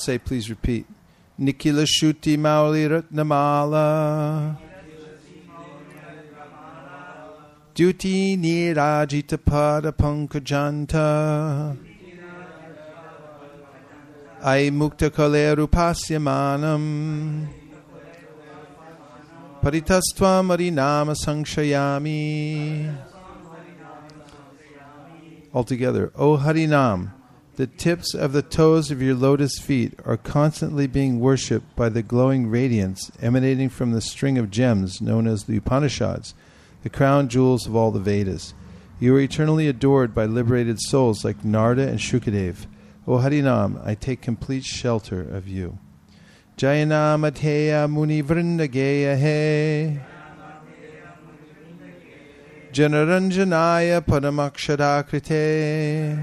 say, please repeat. Nikila Shuti Mauli Ratnamala Duti Nirajita Pada Pankajanta Ai Mukta Kaleru Pasyamanam Paritastvam Marinama Sangshayami. Altogether, O Harinam, the tips of the toes of your lotus feet are constantly being worshipped by the glowing radiance emanating from the string of gems known as the Upanishads, the crown jewels of all the Vedas. You are eternally adored by liberated souls like Narada and Shukadev. O Harinam, I take complete shelter of you. Jayanamateya Muni Vrindageya He Janaranjanaya Padamakshaраkrite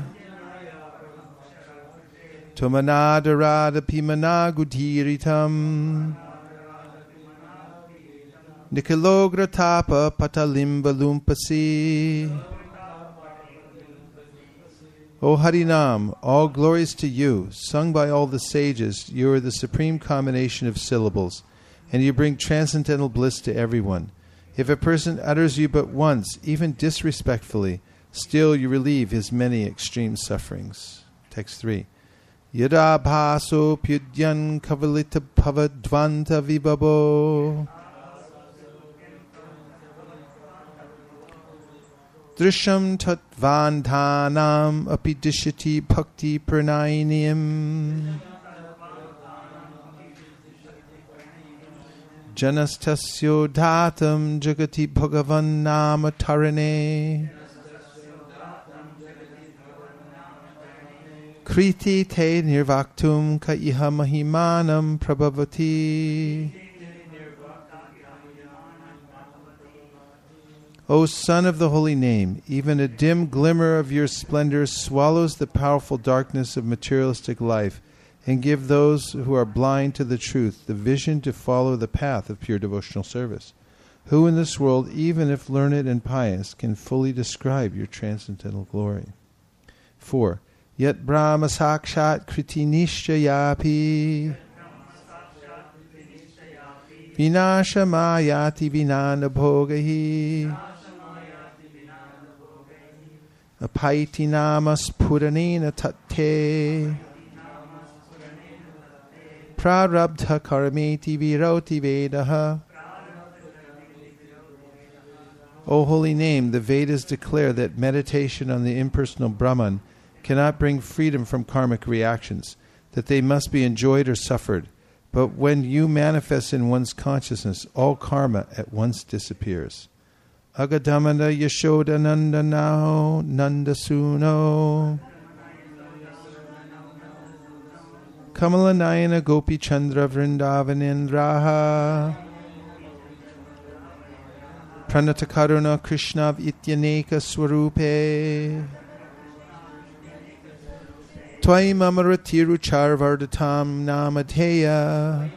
Tomanada Pimanagudhiritam Nikilogra Tapa Patalimba Lumpasi. O Harinam, all glories to you, sung by all the sages. You are the supreme combination of syllables, and you bring transcendental bliss to everyone. If a person utters you but once, even disrespectfully, still you relieve his many extreme sufferings. Text 3. Yada bhaso pyudyan kavalita pavadvanta vibabo Drisham tatvandhanam apidishati bhakti pranayiniyam Janastasyo dhatam jagati bhagavan nama tarane Kriti te nirvaktum ka iha mahimanam prabhavati. O Son of the Holy Name, even a dim glimmer of your splendor swallows the powerful darkness of materialistic life and give those who are blind to the truth the vision to follow the path of pure devotional service. Who in this world, even if learned and pious, can fully describe your transcendental glory? 4. Yat Brahma Sakshat Kriti Nishchayapi Vinasha Mayati Vinana Bhogahi Apaiti Namas Puranena Tate Prarabdha Karameti Viroti Vedaha. O holy name, the Vedas declare that meditation on the impersonal Brahman cannot bring freedom from karmic reactions, that they must be enjoyed or suffered. But when you manifest in one's consciousness, all karma at once disappears. Agadamana Yashoda Nandanao Nandasuno Kamalanayana Gopi Chandra Vrindavanendraha Pranatakaruna Krishnav Ityaneka Swarupe Twaim Amaratiru Charvardatam Namadeya.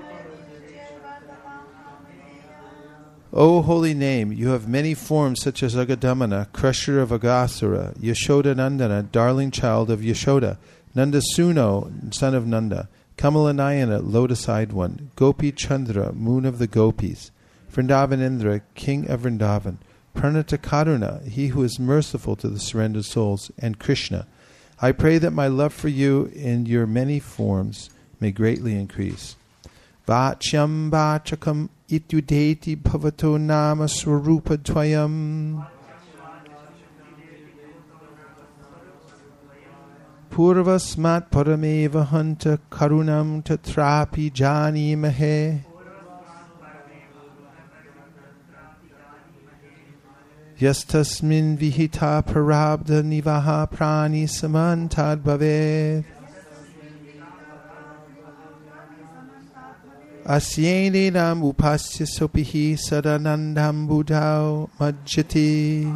O holy name, you have many forms such as Agadamana, crusher of Agasura, Yashoda Nandana, darling child of Yashoda, Nandasuno, son of Nanda, Kamalanayana, lotus-eyed one, Gopi Chandra, moon of the gopis, Vrindavanendra, king of Vrindavan, Pranatakaruna, he who is merciful to the surrendered souls, and Krishna. I pray that my love for you in your many forms may greatly increase. Vachyam vachakam ityudeti bhavato nama swarupa dvayam Purvasmat parameva hanta karunam tatrapi jani mahe Yastasmin vihita parabda nivaha prani samantad bhaved Asyenedam upasya sopihi sadanandam buddhao majjati.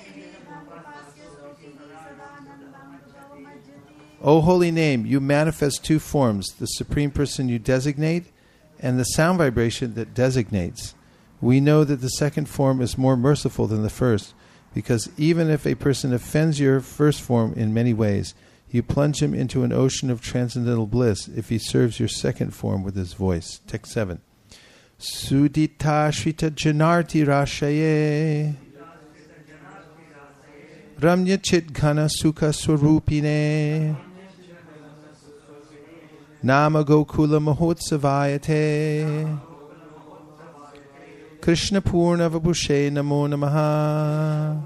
O holy name, you manifest two forms, the Supreme Person you designate and the sound vibration that designates. We know that the second form is more merciful than the first, because even if a person offends your first form in many ways, You plunge him into an ocean of transcendental bliss if he serves your second form with his voice. Text 7. Sudita Shrita Janarti Rashaye Ramya Chit Ghana Sukha Swarupine Nama Gokula Mahotsavayate Krishna Purna Vabhushe Namo Namaha.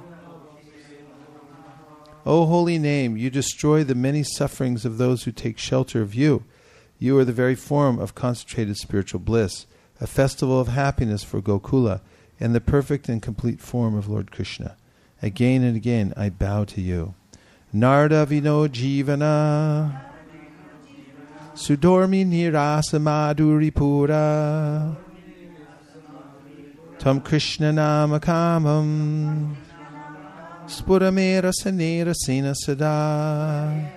O holy name, you destroy the many sufferings of those who take shelter of you. You are the very form of concentrated spiritual bliss, a festival of happiness for Gokula, and the perfect and complete form of Lord Krishna. Again and again I bow to you. Narda Vino Jivana Sudormi Nirasa Madhuri Pura Tam Krishna Namakamam Spuramera Sanera Sena Sada.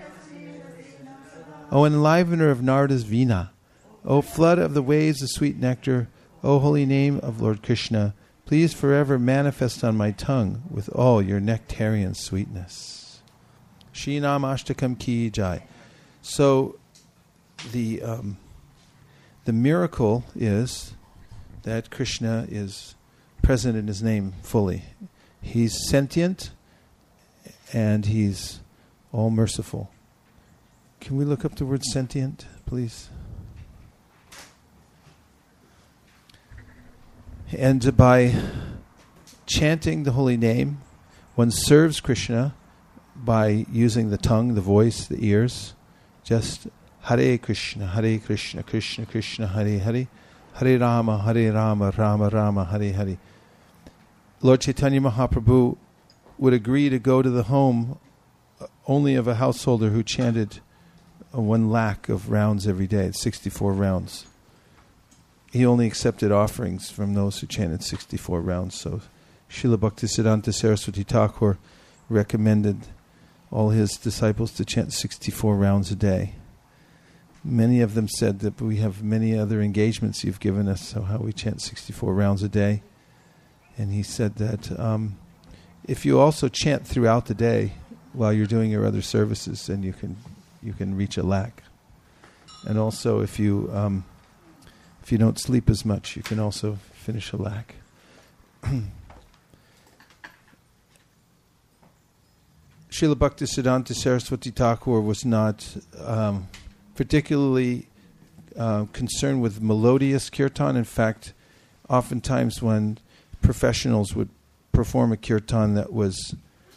O enlivener of Narda's Vina, O flood of the waves of sweet nectar, O holy name of Lord Krishna, please forever manifest on my tongue with all your nectarian sweetness. Shinam Ashtakam Ki Jai. So the miracle is that Krishna is present in his name fully. He's sentient and he's all merciful. Can we look up the word sentient, please? And by chanting the holy name, one serves Krishna by using the tongue, the voice, the ears. Just Hare Krishna, Krishna Krishna, Hare Hare, Hare Rama, Rama Rama, Hare Hare. Lord Chaitanya Mahaprabhu would agree to go to the home only of a householder who chanted 1 lakh of rounds every day, 64 rounds. He only accepted offerings from those who chanted 64 rounds. So Srila Bhaktisiddhanta Saraswati Thakur recommended all his disciples to chant 64 rounds a day. Many of them said that we have many other engagements you've given us, so how we chant 64 rounds a day. And he said that if you also chant throughout the day while you're doing your other services, then you can reach 1 lakh. And also if you don't sleep as much, you can also finish 1 lakh. Srila Bhaktisiddhanta Saraswati Thakur was not particularly concerned with melodious kirtan. In fact, oftentimes when professionals would perform a kirtan that was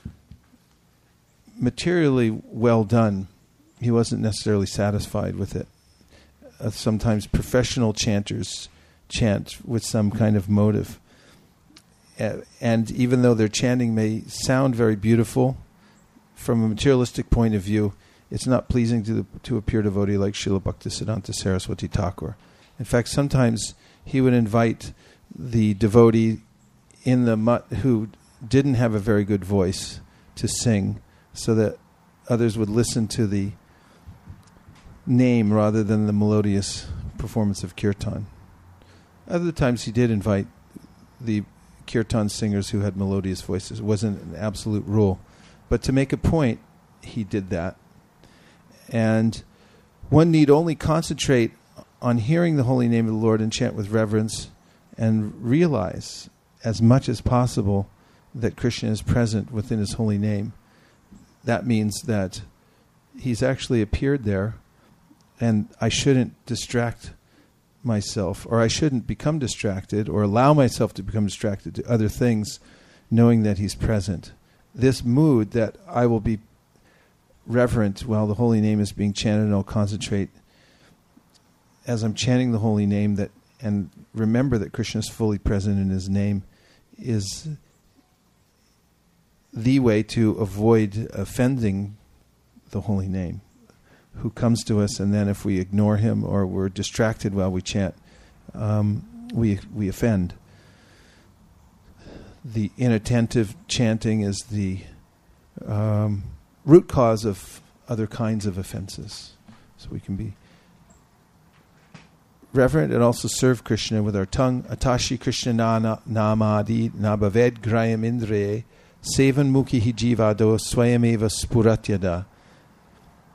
materially well done, he wasn't necessarily satisfied with it. Sometimes professional chanters chant with some kind of motive. And even though their chanting may sound very beautiful, from a materialistic point of view, it's not pleasing to a pure devotee like Srila Bhaktisiddhanta Saraswati Thakur. In fact, sometimes he would invite the devotee in the mutt who didn't have a very good voice to sing, so that others would listen to the name rather than the melodious performance of kirtan. Other times he did invite the kirtan singers who had melodious voices. It wasn't an absolute rule. But to make a point, he did that. And one need only concentrate on hearing the holy name of the Lord and chant with reverence and realize as much as possible that Krishna is present within his holy name. That means that he's actually appeared there, and I shouldn't distract myself, or I shouldn't become distracted or allow myself to become distracted to other things, knowing that he's present. This mood that I will be reverent while the holy name is being chanted, and I'll concentrate as I'm chanting the holy name that, and remember that Krishna is fully present in his name, is the way to avoid offending the holy name, who comes to us, and then if we ignore him or we're distracted while we chant, we offend. The inattentive chanting is the root cause of other kinds of offenses. So we can be reverent and also serve Krishna with our tongue. Atashi Krishna namadi nabaved grayam indre sevan mukhi jivado swayameva spuratyada.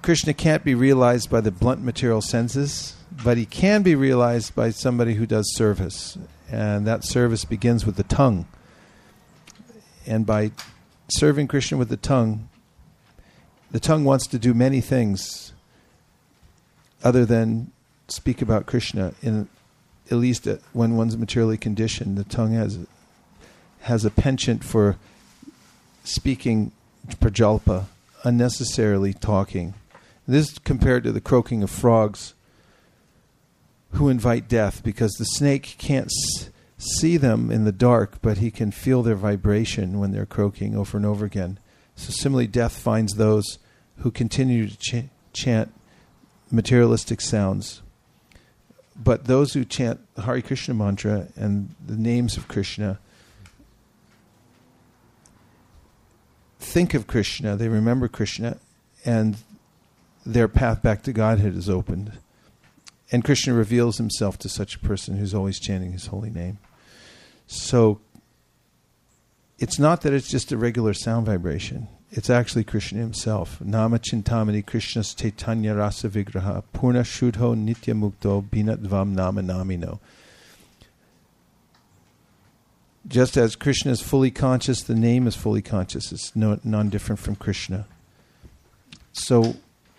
Krishna can't be realized by the blunt material senses, but he can be realized by somebody who does service. And that service begins with the tongue. And by serving Krishna with the tongue wants to do many things other than speak about Krishna. At least when one's materially conditioned, the tongue has a penchant for speaking prajalpa, unnecessarily talking. This is compared to the croaking of frogs who invite death, because the snake can't see them in the dark, but he can feel their vibration when they're croaking over and over again. So similarly, death finds those who continue to chant materialistic sounds. But those who chant the Hare Krishna mantra and the names of Krishna think of Krishna, they remember Krishna, and their path back to Godhead is opened. And Krishna reveals himself to such a person who's always chanting his holy name. So it's not that it's just a regular sound vibration. It's actually Krishna himself. Nama Chintamani Krishna's Chaitanya Rasa Vigraha Purna Shuddho Nitya Mukto Binatvam Nama Namino. Just as Krishna is fully conscious, the name is fully conscious. It's non-different from Krishna. So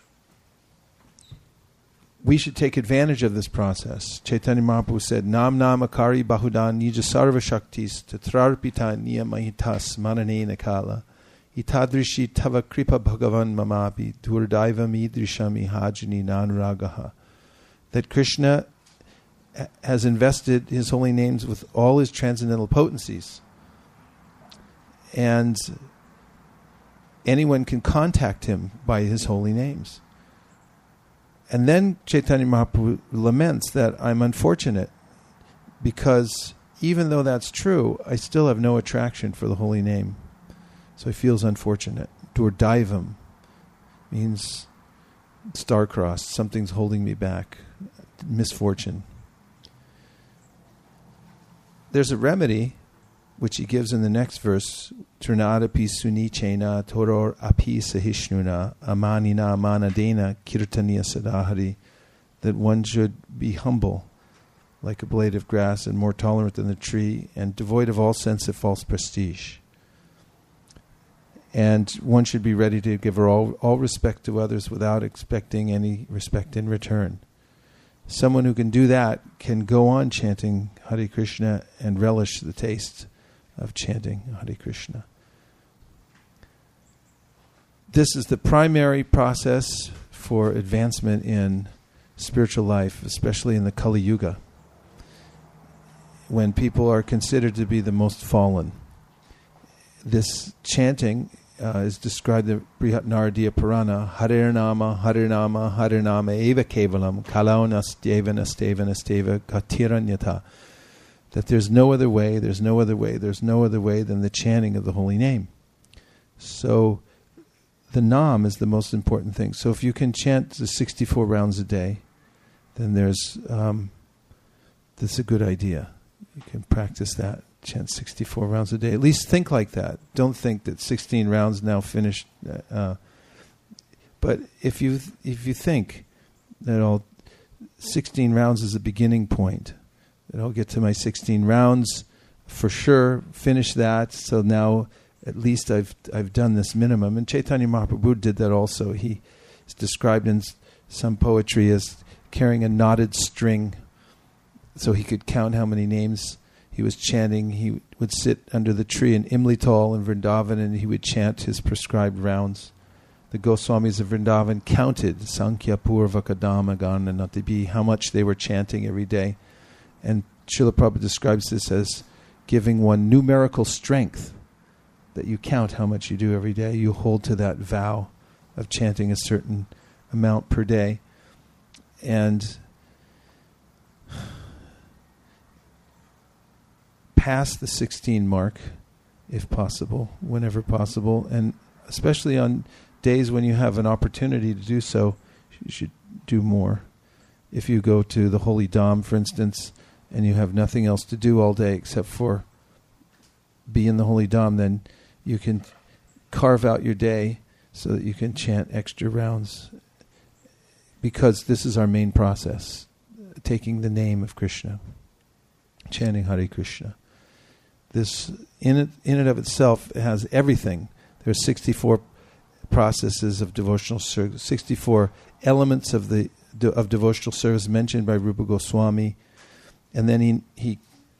we should take advantage of this process. Chaitanya Mahaprabhu said, Nam Namakari Bahudan Nija Sarva Shaktis Tatrarpita Niyamahitas Mananena Kala Itadrishi Tava Kripa Bhagavan Mamapi Durdaiva Midrishami Hajani Nanuragaha. That Krishna has invested his holy names with all his transcendental potencies. And anyone can contact him by his holy names. And then Chaitanya Mahaprabhu laments that I'm unfortunate because even though that's true, I still have no attraction for the holy name. So he feels unfortunate. Durdaivam means star-crossed. Something's holding me back. Misfortune. There's a remedy which he gives in the next verse. Turnadapi sunichena toror api sahishnuna amanina manadena kirtaniya sadahari. That one should be humble like a blade of grass and more tolerant than the tree and devoid of all sense of false prestige. And one should be ready to give all respect to others without expecting any respect in return. Someone who can do that can go on chanting Hare Krishna and relish the taste of chanting Hare Krishna. This is the primary process for advancement in spiritual life, especially in the Kali Yuga, when people are considered to be the most fallen. This chanting is described in Brihat Naradiya Purana, Hare Nama, Hare Nama, Hare Nama, Eva Kevalam, Kalau Nasteva, Nasteva, Nasteva, Gatiranyata. That there's no other way, there's no other way, there's no other way than the chanting of the holy name. So the Nam is the most important thing. So if you can chant the 64 rounds a day, then that's a good idea. You can practice that. Chant 64 rounds a day. At least think like that. Don't think that 16 rounds now finished. But if you think that 16 rounds is a beginning point, that I'll get to my 16 rounds for sure, finish that. So now at least I've done this minimum. And Chaitanya Mahaprabhu did that also. He is described in some poetry as carrying a knotted string so he could count how many names he was chanting. He would sit under the tree in Imlital in Vrindavan and he would chant his prescribed rounds. The Goswamis of Vrindavan counted Sankhya Purva Kadama Gana Natibi, how much they were chanting every day. And Srila Prabhupada describes this as giving one numerical strength, that you count how much you do every day. You hold to that vow of chanting a certain amount per day. And pass the 16 mark, if possible, whenever possible. And especially on days when you have an opportunity to do so, you should do more. If you go to the Holy Dham, for instance, and you have nothing else to do all day except for be in the Holy Dham, then you can carve out your day so that you can chant extra rounds because this is our main process, taking the name of Krishna, chanting Hare Krishna. This, in and of itself, has everything. There are 64 processes of devotional service, 64 elements of devotional service mentioned by Rupa Goswami, and then he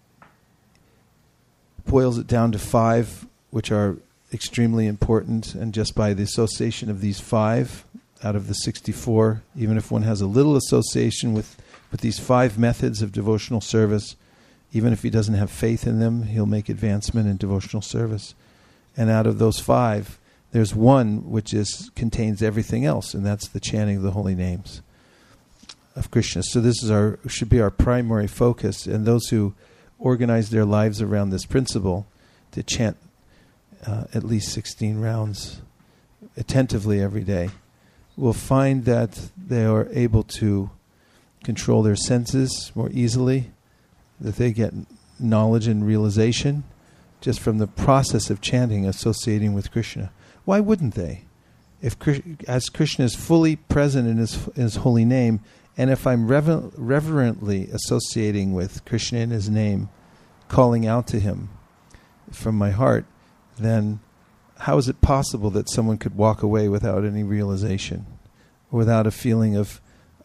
boils it down to 5, which are extremely important, and just by the association of these 5 out of the 64, even if one has a little association with these 5 methods of devotional service, even if he doesn't have faith in them, he'll make advancement in devotional service. And out of those 5, there's one which contains everything else, and that's the chanting of the holy names of Krishna. So this is should be our primary focus, and those who organize their lives around this principle to chant at least 16 rounds attentively every day will find that they are able to control their senses more easily, that they get knowledge and realization just from the process of chanting associating with Krishna. Why wouldn't they? As Krishna is fully present in his holy name, and if I'm reverently associating with Krishna in his name, calling out to him from my heart, then how is it possible that someone could walk away without any realization, without a feeling of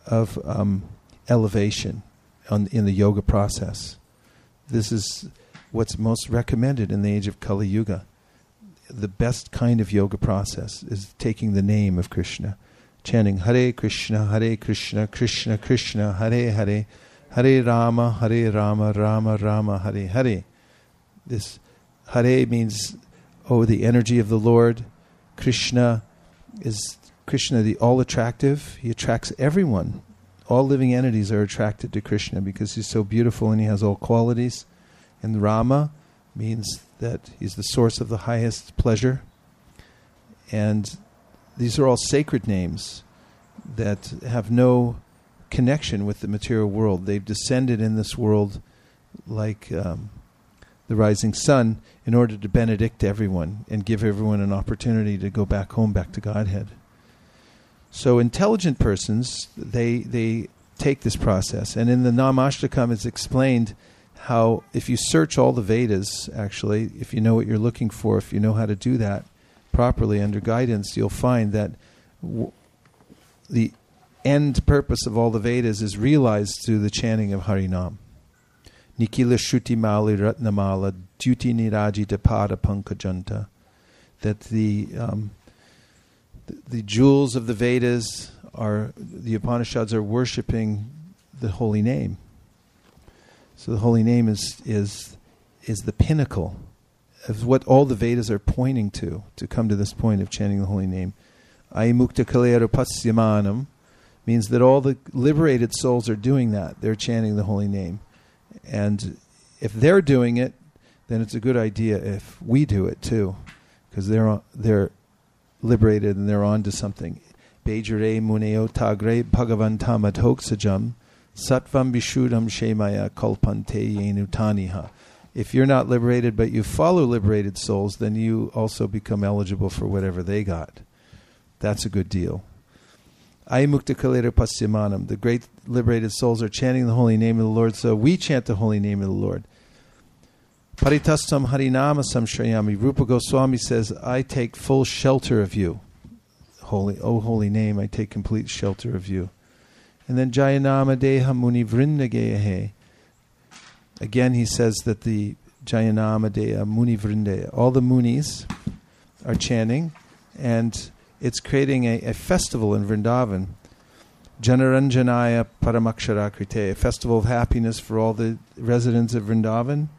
elevation in the yoga process? This is what's most recommended in the age of Kali Yuga. The best kind of yoga process is taking the name of Krishna, chanting Hare Krishna, Krishna Krishna, Hare Hare, Hare Rama, Rama Rama, Hare Hare. This Hare means, the energy of the Lord. Krishna is the all-attractive. He attracts everyone. All living entities are attracted to Krishna because he's so beautiful and he has all qualities. And Rama means that he's the source of the highest pleasure. And these are all sacred names that have no connection with the material world. They've descended in this world like the rising sun in order to benedict everyone and give everyone an opportunity to go back home, back to Godhead. So intelligent persons, they take this process. And in the Namashtakam it's explained how if you search all the Vedas, actually, if you know what you're looking for, if you know how to do that properly under guidance, you'll find that the end purpose of all the Vedas is realized through the chanting of Harinam. Nikila Shruti Mali Ratnamala Duti Nirajita Pada Pankajanta. That the jewels of the Vedas the Upanishads are worshipping the holy name. So the holy name is the pinnacle of what all the Vedas are pointing to come to this point of chanting the holy name. Aimukta Kalera Pasyamanam means that all the liberated souls are doing that. They're chanting the holy name. And if they're doing it, then it's a good idea if we do it too, because they're liberated and they're on to something. Bejare muneo tagre bhagavantam adhoksajam Sattvam Vishudam Shemaya Kalpante Yenutaniha. If you're not liberated but you follow liberated souls, then you also become eligible for whatever they got. That's a good deal. Aimukta Kalera Pasyamanam. The great liberated souls are chanting the holy name of the Lord, so we chant the holy name of the Lord. Paritastam Harinama Samshrayami. Rupa Goswami says, I take full shelter of you. Holy name, I take complete shelter of you. And then Jayanama Deha Muni Vrindagehe. Again, he says that the Jayanama Deha Muni Vrindagehe, all the munis are chanting, and it's creating a festival in Vrindavan. Janaranjanaya Paramakshara Krite, a festival of happiness for all the residents of Vrindavan.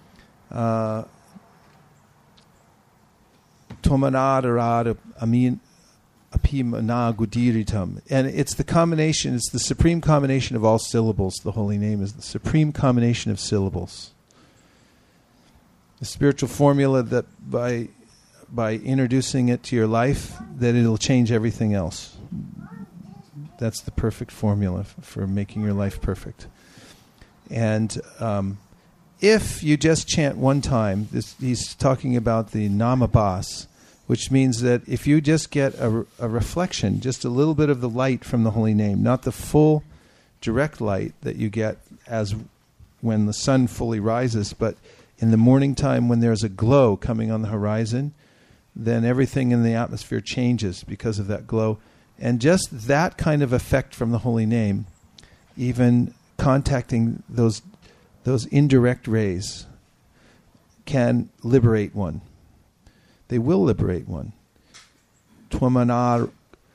Tomanadara Amin Apimana Gudiritam. And it's the supreme combination of all syllables. The holy name is the supreme combination of syllables. The spiritual formula that by introducing it to your life, that it'll change everything else. That's the perfect formula for making your life perfect. And if you just chant one time, he's talking about the namabas, which means that if you just get a reflection, just a little bit of the light from the holy name, not the full direct light that you get as when the sun fully rises, but in the morning time when there's a glow coming on the horizon, then everything in the atmosphere changes because of that glow. And just that kind of effect from the holy name, even contacting those indirect rays, can liberate one. They will liberate one. Twamanagarad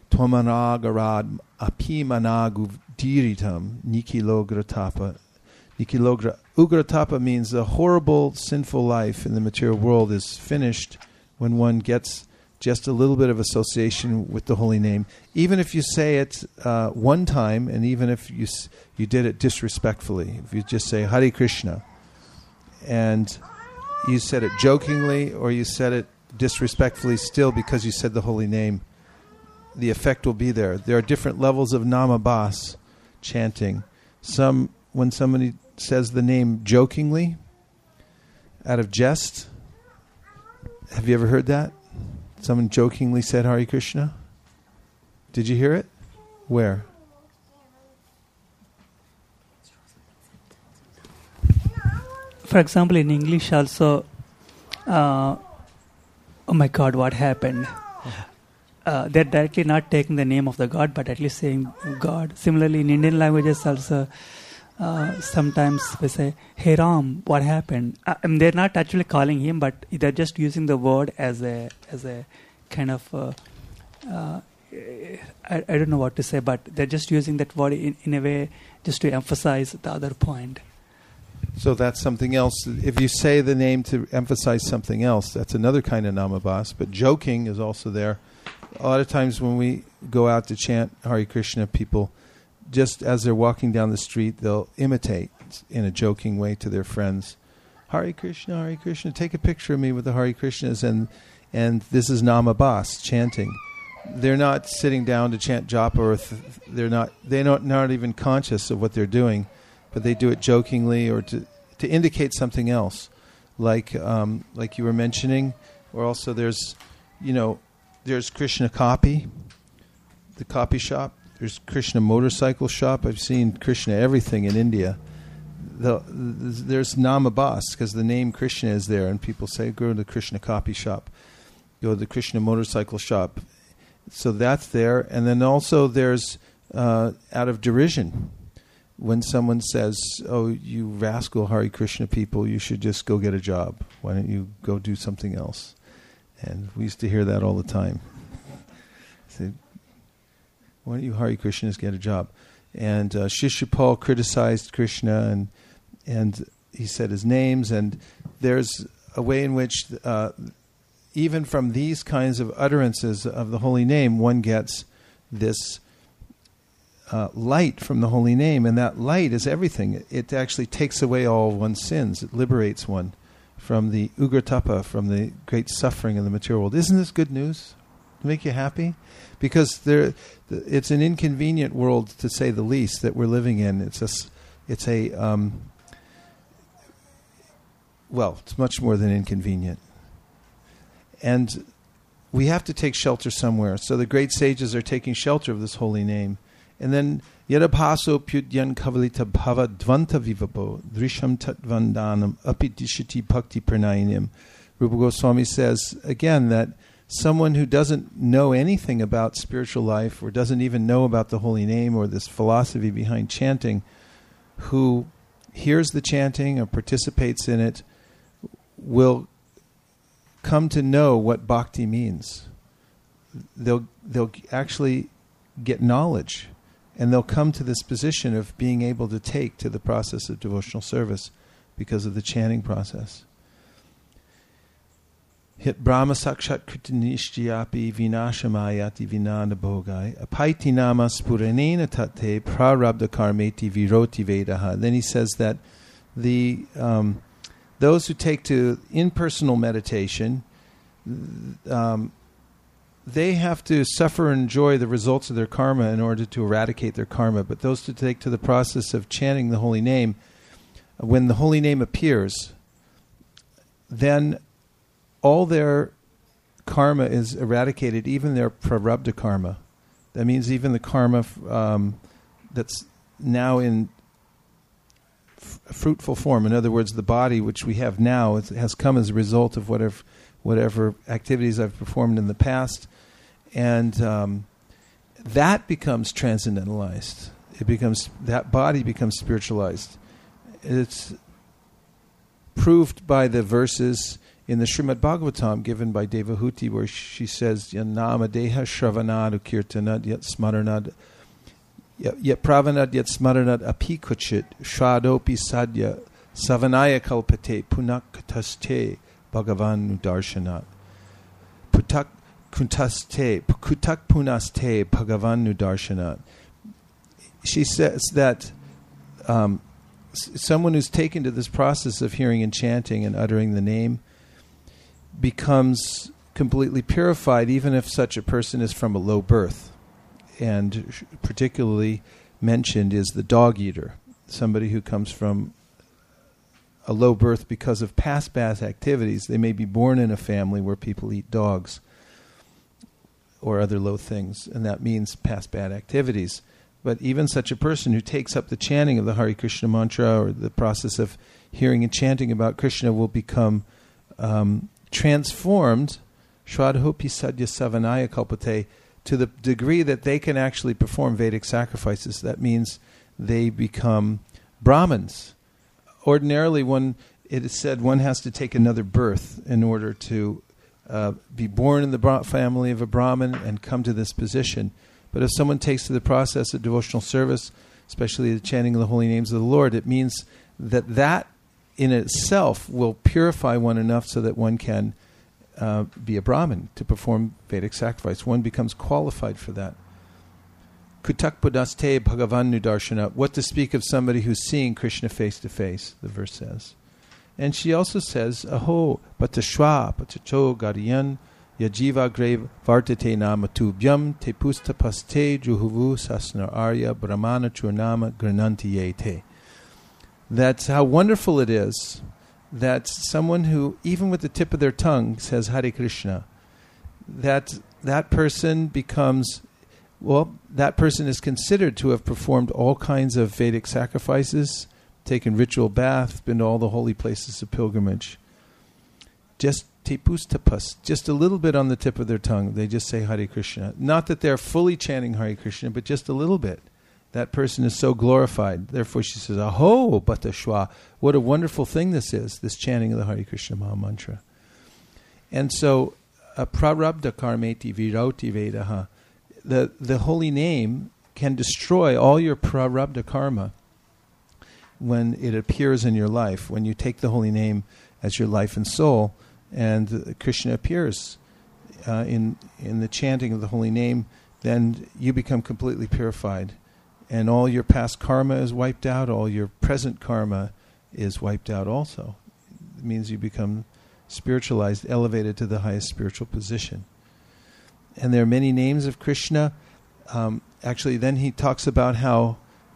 apimanagu diritam nikilogratapa. Ugratapa means the horrible sinful life in the material world is finished when one gets just a little bit of association with the holy name. Even if you say it one time, and even if you did it disrespectfully, if you just say Hare Krishna, and you said it jokingly or you said it disrespectfully still because you said the holy name, the effect will be there. There are different levels of namabhas chanting. When somebody says the name jokingly, out of jest, have you ever heard that? Someone jokingly said Hare Krishna? Did you hear it? Where? For example, in English also, oh my God, what happened? They're directly not taking the name of the God, but at least saying God. Similarly, in Indian languages also, sometimes we say, Hey Ram, what happened? They're not actually calling him, but they're just using the word as a kind of, I don't know what to say, but they're just using that word in a way just to emphasize the other point. So that's something else. If you say the name to emphasize something else, that's another kind of namabhas. But joking is also there. A lot of times when we go out to chant Hare Krishna, people, just as they're walking down the street, they'll imitate in a joking way to their friends, Hare Krishna, take a picture of me with the Hare Krishnas, and this is namabhas, chanting. They're not sitting down to chant japa, or they're not even conscious of what they're doing, but they do it jokingly or to indicate something else, like you were mentioning, or also there's Krishna copy, the copy shop. There's Krishna motorcycle shop. I've seen Krishna everything in India. There's namabhas because the name Krishna is there, and people say, go to the Krishna copy shop, go to the Krishna motorcycle shop. So that's there. And then also there's out of derision. When someone says, oh, you rascal Hare Krishna people, you should just go get a job. Why don't you go do something else? And we used to hear that all the time. Say, why don't you Hare Krishnas get a job? And Shishupal criticized Krishna, and he said his names. And there's a way in which even from these kinds of utterances of the holy name, one gets this light from the holy name, and that light is everything. It actually takes away all one's sins. It liberates one from the ugratapa, from the great suffering in the material world. Isn't this good news? To make you happy? Because it's an inconvenient world, to say the least, that we're living in. It's much more than inconvenient. And we have to take shelter somewhere. So the great sages are taking shelter of this holy name. And then Yadabhaso Pyudyan Kavalita Bhava Dvanta Vivabo Drisham Tatvandanam Apidishiti Bhakti Pranayinim. Rupa Goswami says again that someone who doesn't know anything about spiritual life, or doesn't even know about the holy name or this philosophy behind chanting, who hears the chanting or participates in it, will come to know what bhakti means. They'll actually get knowledge, and they'll come to this position of being able to take to the process of devotional service because of the chanting process. Hit Brahma Sakshat Kritinishtiyapi Vinashamayati Vinana Bhogai Apaiti Nama Spuranena Tate Prarabdha Karmeti Viroti Vedaha. Then he says that those who take to impersonal meditation, they have to suffer and enjoy the results of their karma in order to eradicate their karma. But those who take to the process of chanting the holy name, when the holy name appears, then all their karma is eradicated, even their prarabdha karma. That means even the karma that's now in fruitful form. In other words, the body which we have now has come as a result of whatever activities I've performed in the past, and that becomes transcendentalized. That body becomes spiritualized. It's proved by the verses in the Srimad Bhagavatam given by Devahuti, where she says, "Nama deha shravanad kirtanad yat smaranad yat pravanad yat smaranad api kuchit shradopi sadya savanaya kalpate punak kataste bhagavan nudarshanat putak punaste bhagavan nudarshanat." She says that someone who's taken to this process of hearing and chanting and uttering the name becomes completely purified, even if such a person is from a low birth. And particularly mentioned is the dog eater, somebody who comes from a low birth because of past bad activities. They may be born in a family where people eat dogs or other low things, and that means past bad activities. But even such a person who takes up the chanting of the Hare Krishna mantra or the process of hearing and chanting about Krishna will become transformed, Shradhopi Sadya Savanaya Kalpate, to the degree that they can actually perform Vedic sacrifices. That means they become Brahmins. Ordinarily, it is said one has to take another birth in order to be born in the family of a Brahmin and come to this position. But if someone takes to the process of devotional service, especially the chanting of the holy names of the Lord, it means that in itself will purify one enough so that one can be a Brahmin to perform Vedic sacrifice. One becomes qualified for that. Kutak pudaste bhagavan nudarshana. What to speak of somebody who's seeing Krishna face to face, the verse says. And she also says, Aho patashwa patacho gariyan yajiva grave vartate nama tubhyam te pustapaste juhuvu sasna arya brahmana churnama grananti yete. That's how wonderful it is that someone who, even with the tip of their tongue, says Hare Krishna, that person becomes, that person is considered to have performed all kinds of Vedic sacrifices, taken ritual baths, been to all the holy places of pilgrimage. Just tepustapas, just a little bit on the tip of their tongue, they just say Hare Krishna. Not that they're fully chanting Hare Krishna, but just a little bit. That person is so glorified. Therefore she says, Aho Batashwa, what a wonderful thing this is, this chanting of the Hare Krishna Maha Mantra. And so, prarabdha karmeti virauti vedaha, the holy name can destroy all your prarabdha karma when it appears in your life, when you take the holy name as your life and soul, and Krishna appears in the chanting of the holy name, then you become completely purified. And all your past karma is wiped out, all your present karma is wiped out also. It means you become spiritualized, elevated to the highest spiritual position. And there are many names of Krishna. Actually, then he talks about how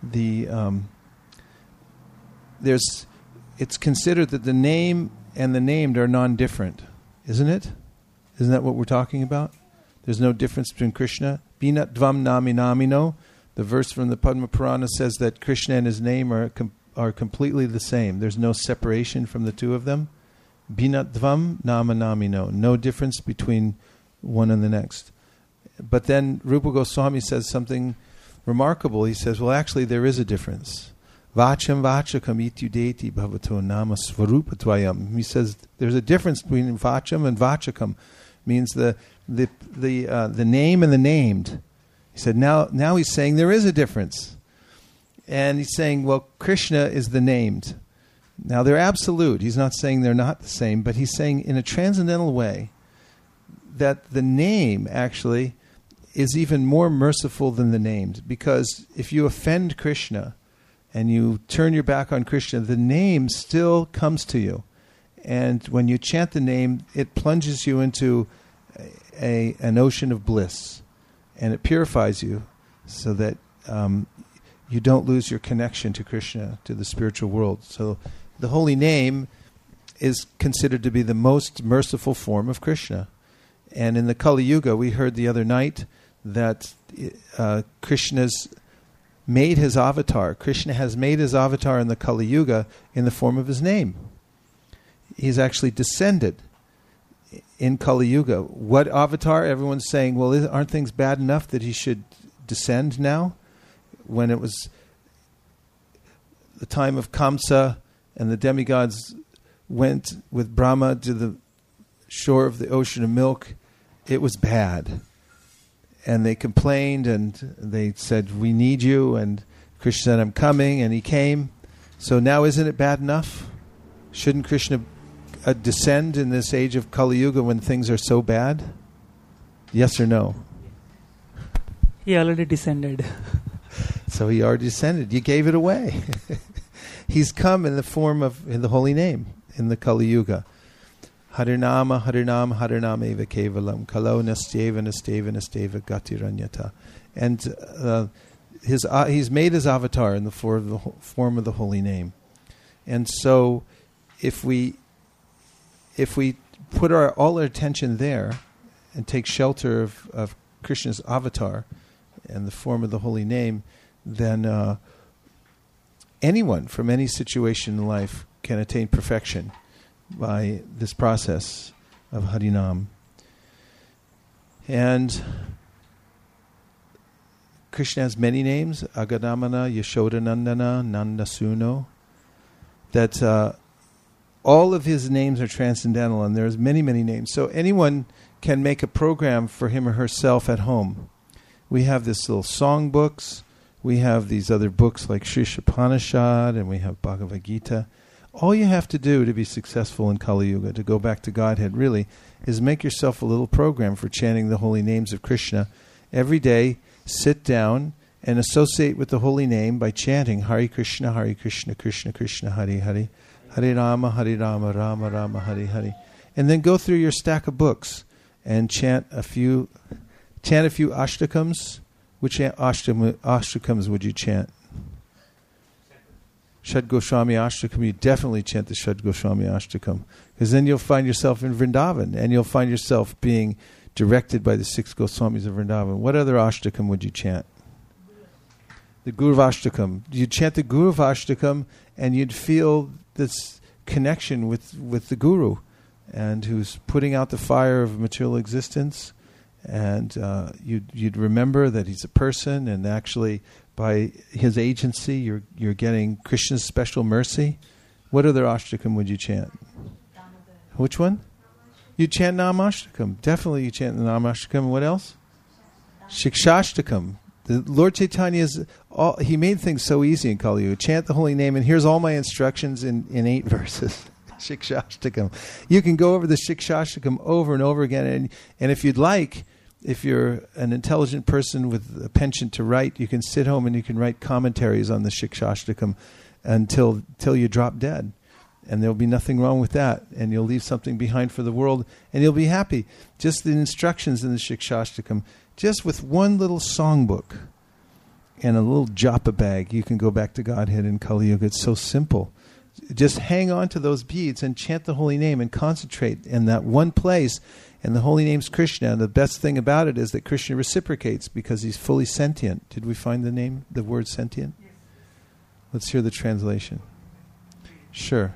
it's considered that the name and the named are non-different, isn't it? Isn't that what we're talking about? There's no difference between Krishna. Binat dvam nami namino. The verse from the Padma Purana says that Krishna and his name are completely the same. There's no separation from the two of them. Binat dvam nama namino. No difference between one and the next. But then Rupa Goswami says something remarkable. He says, well, actually, there is a difference. Vacham vachakam ityudeti bhavato nama svarupatvayam. He says there's a difference between vacham and vachakam. Means the name and the named. He said, now he's saying there is a difference. And he's saying, well, Krishna is the named. Now, they're absolute. He's not saying they're not the same, but he's saying in a transcendental way that the name actually is even more merciful than the named. Because if you offend Krishna and you turn your back on Krishna, the name still comes to you. And when you chant the name, it plunges you into an ocean of bliss. And it purifies you so that you don't lose your connection to Krishna, to the spiritual world. So the holy name is considered to be the most merciful form of Krishna. And in the Kali Yuga, we heard the other night that Krishna's made his avatar. Krishna has made his avatar in the Kali Yuga in the form of his name. He's actually descended in Kali Yuga. What avatar? Everyone's saying, well, aren't things bad enough that he should descend now? When it was the time of Kamsa and the demigods went with Brahma to the shore of the ocean of milk, it was bad. And they complained and they said, we need you. And Krishna said, I'm coming. And he came. So now isn't it bad enough? Shouldn't Krishna descend in this age of Kali Yuga when things are so bad? Yes or no? He already descended. So he already descended. You gave it away. He's come in the form of in the holy name in the Kali Yuga. Harinama, Harinam, Harinam eva kevalam, kalo nasteva, nasteva, nasteva, gatiranyata. And he's made his avatar in the form of the holy name. And so if we put all our attention there and take shelter of Krishna's avatar and the form of the holy name, then anyone from any situation in life can attain perfection by this process of Harinam. And Krishna has many names, Agadamana, Yashodanandana, Nandasuno, that all of his names are transcendental, and there's many, many names. So anyone can make a program for him or herself at home. We have this little songbooks. We have these other books like Sri Upanishad, and we have Bhagavad Gita. All you have to do to be successful in Kali Yuga, to go back to Godhead, really, is make yourself a little program for chanting the holy names of Krishna. Every day, sit down and associate with the holy name by chanting Hare Krishna, Krishna Krishna, Hare Hare, Hare Rama, Rama Rama, Hare Hare. And then go through your stack of books and chant a few ashtakams. Which ashtakams would you chant? Shad Goswami Ashtakam. You definitely chant the Shad Goswami Ashtakam, because then you'll find yourself in Vrindavan and you'll find yourself being directed by the 6 Goswamis of Vrindavan. What other Ashtakam would you chant? The Guru Ashtakam. You'd chant the Guru Ashtakam and you'd feel this connection with the Guru, and who's putting out the fire of material existence. And you'd remember that he's a person, and actually by his agency you're getting Krishna's special mercy. What other ashtakam would you chant? Which one? You chant Namashtakam. Definitely you chant the Namashtakam. What else? Shikshashtakam. The Lord Chaitanya he made things so easy in Kali Yuga. Chant the holy name, and here's all my instructions in 8 verses. Shikshashtakam. You can go over the Shikshashtakam over and over again, and if you'd like, if you're an intelligent person with a penchant to write, you can sit home and you can write commentaries on the Shikshashtakam until you drop dead. And there'll be nothing wrong with that. And you'll leave something behind for the world, and you'll be happy. Just the instructions in the Shikshashtakam, just with one little songbook and a little japa bag, you can go back to Godhead in Kali Yuga. It's so simple. Just hang on to those beads and chant the holy name and concentrate in that one place. And the holy name's Krishna. And the best thing about it is that Krishna reciprocates because he's fully sentient. Did we find the word sentient? Yes. Let's hear the translation. Sure.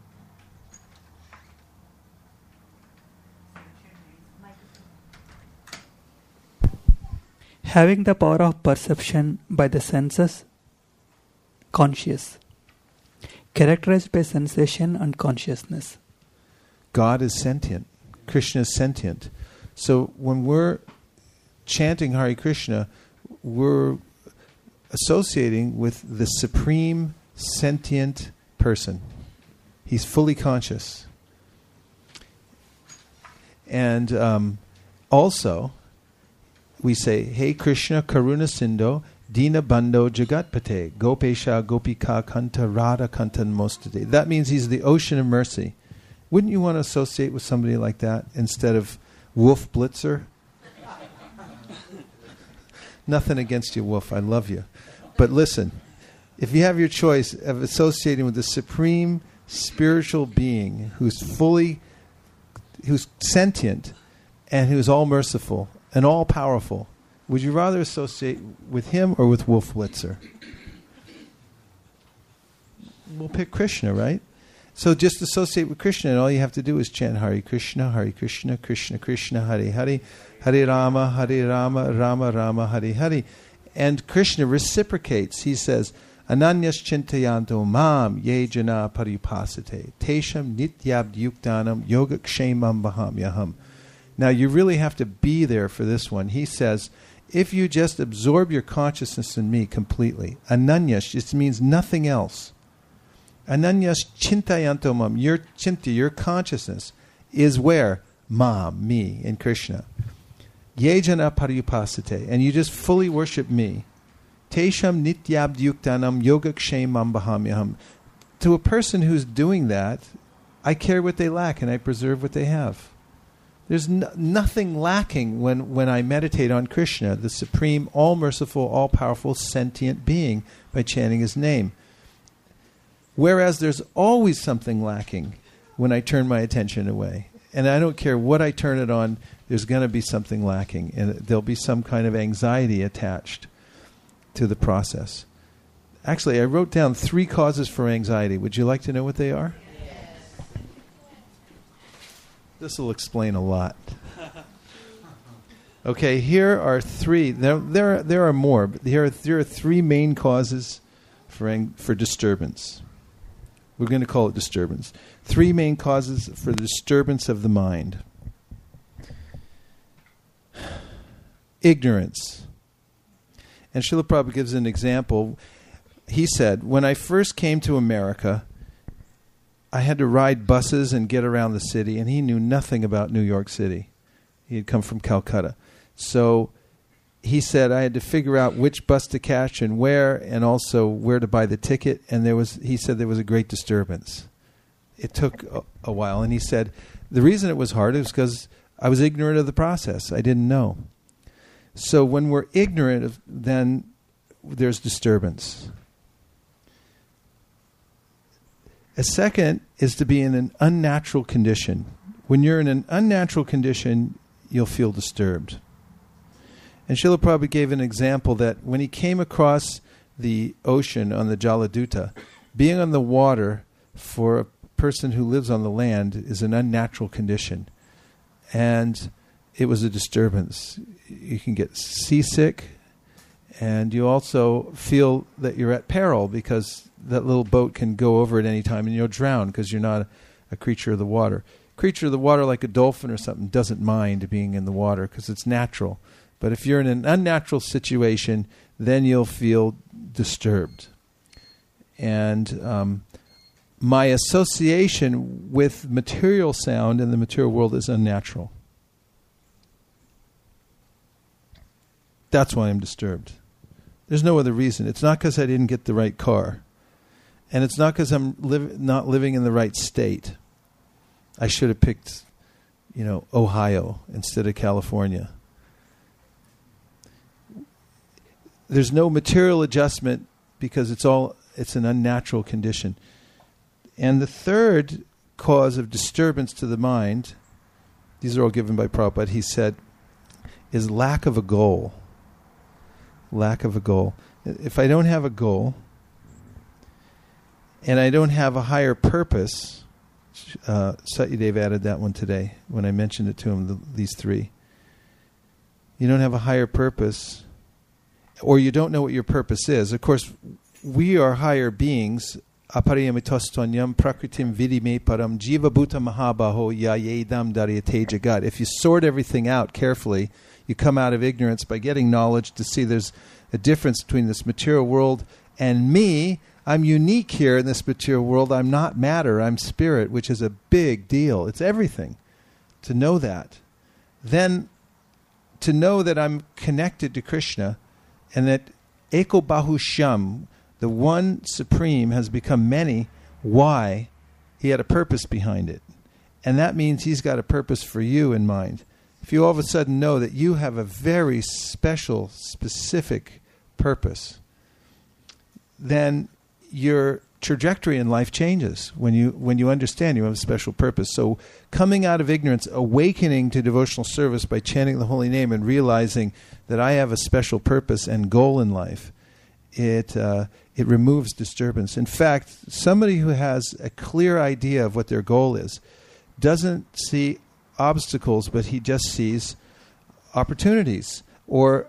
Having the power of perception by the senses, conscious. Characterized by sensation and consciousness. God is sentient. Krishna is sentient. So when we're chanting Hare Krishna, we're associating with the supreme sentient person. He's fully conscious. And also, we say, Hey Krishna Karuna Sindho Dina Bandho Jagatpate Gopesha Gopika Kanta Radha Kantan Mostate. That means he's the ocean of mercy. Wouldn't you want to associate with somebody like that instead of Wolf Blitzer? Nothing against you, Wolf. I love you. But listen, if you have your choice of associating with the supreme spiritual being who's sentient and who's all merciful and all powerful, would you rather associate with him or with Wolf Blitzer? We'll pick Krishna, right? So just associate with Krishna, and all you have to do is chant Hare Krishna, Krishna Krishna, Hare Hare, Hare Rama, Rama Rama, Hare Hare. And Krishna reciprocates. He says, Ananyas chintayanto mam ye jana paripasate tesham nityabd yuktanam yogakshemam bahamyaham. Now you really have to be there for this one. He says, if you just absorb your consciousness in me completely, ananyas, it means nothing else. Ananyas chintayanto mam, your chinta, your consciousness, is where? Mam, me, in Krishna. Ye jana paripasate, and you just fully worship me. Tesham nityabd yuktanam yogakshemam bahamyaham. To a person who's doing that, I care what they lack and I preserve what they have. There's nothing lacking when I meditate on Krishna, the supreme, all-merciful, all-powerful, sentient being, by chanting his name. Whereas there's always something lacking when I turn my attention away. And I don't care what I turn it on, there's going to be something lacking. And there'll be some kind of anxiety attached to the process. Actually, I wrote down 3 causes for anxiety. Would you like to know what they are? Yes. This will explain a lot. Okay, here are 3. There are more, but there are 3 main causes for disturbance. We're going to call it disturbance. 3 main causes for the disturbance of the mind. Ignorance. And Srila Prabhupada gives an example. He said, when I first came to America, I had to ride buses and get around the city, and he knew nothing about New York City. He had come from Calcutta. So he said I had to figure out which bus to catch and where, and also where to buy the ticket. And he said there was a great disturbance. It took a while. And he said the reason it was hard is because I was ignorant of the process. I didn't know. So when we're ignorant, then there's disturbance. A second is to be in an unnatural condition. When you're in an unnatural condition, you'll feel disturbed. And Srila Prabhupada gave an example that when he came across the ocean on the Jaladuta, being on the water for a person who lives on the land is an unnatural condition. And it was a disturbance. You can get seasick, and you also feel that you're at peril because that little boat can go over at any time and you'll drown because you're not a creature of the water. Creature of the water like a dolphin or something doesn't mind being in the water because it's natural. But if you're in an unnatural situation, then you'll feel disturbed. And my association with material sound in the material world is unnatural. That's why I'm disturbed. There's no other reason. It's not because I didn't get the right car. And it's not because I'm not living in the right state. I should have picked, Ohio instead of California. There's no material adjustment because it's an unnatural condition. And the third cause of disturbance to the mind, these are all given by Prabhupada, he said, is lack of a goal. Lack of a goal. If I don't have a goal, and I don't have a higher purpose, Satyadev added that one today when I mentioned it to him, these 3. You don't have a higher purpose, or you don't know what your purpose is. Of course, we are higher beings. Apariyamitastvanyam prakritim vidime param jiva bhuta mahabaho yayedam daryate jagat. If you sort everything out carefully, you come out of ignorance by getting knowledge to see there's a difference between this material world and me. I'm unique here in this material world. I'm not matter. I'm spirit, which is a big deal. It's everything to know that. Then to know that I'm connected to Krishna and that Eko Bahusham, the one supreme, has become many. Why? He had a purpose behind it. And that means he's got a purpose for you in mind. If you all of a sudden know that you have a very special, specific purpose, then your trajectory in life changes when you understand you have a special purpose. So coming out of ignorance, awakening to devotional service by chanting the holy name and realizing that I have a special purpose and goal in life, it removes disturbance. In fact, somebody who has a clear idea of what their goal is doesn't see obstacles, but he just sees opportunities. Or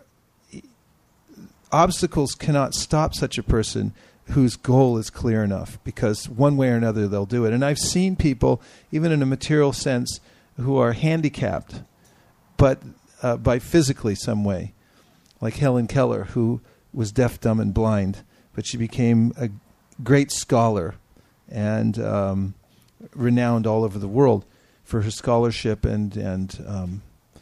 obstacles cannot stop such a person whose goal is clear enough, because one way or another they'll do it. And I've seen people, even in a material sense, who are handicapped, but by physically some way, like Helen Keller, who was deaf, dumb, and blind, but she became a great scholar and renowned all over the world for her scholarship and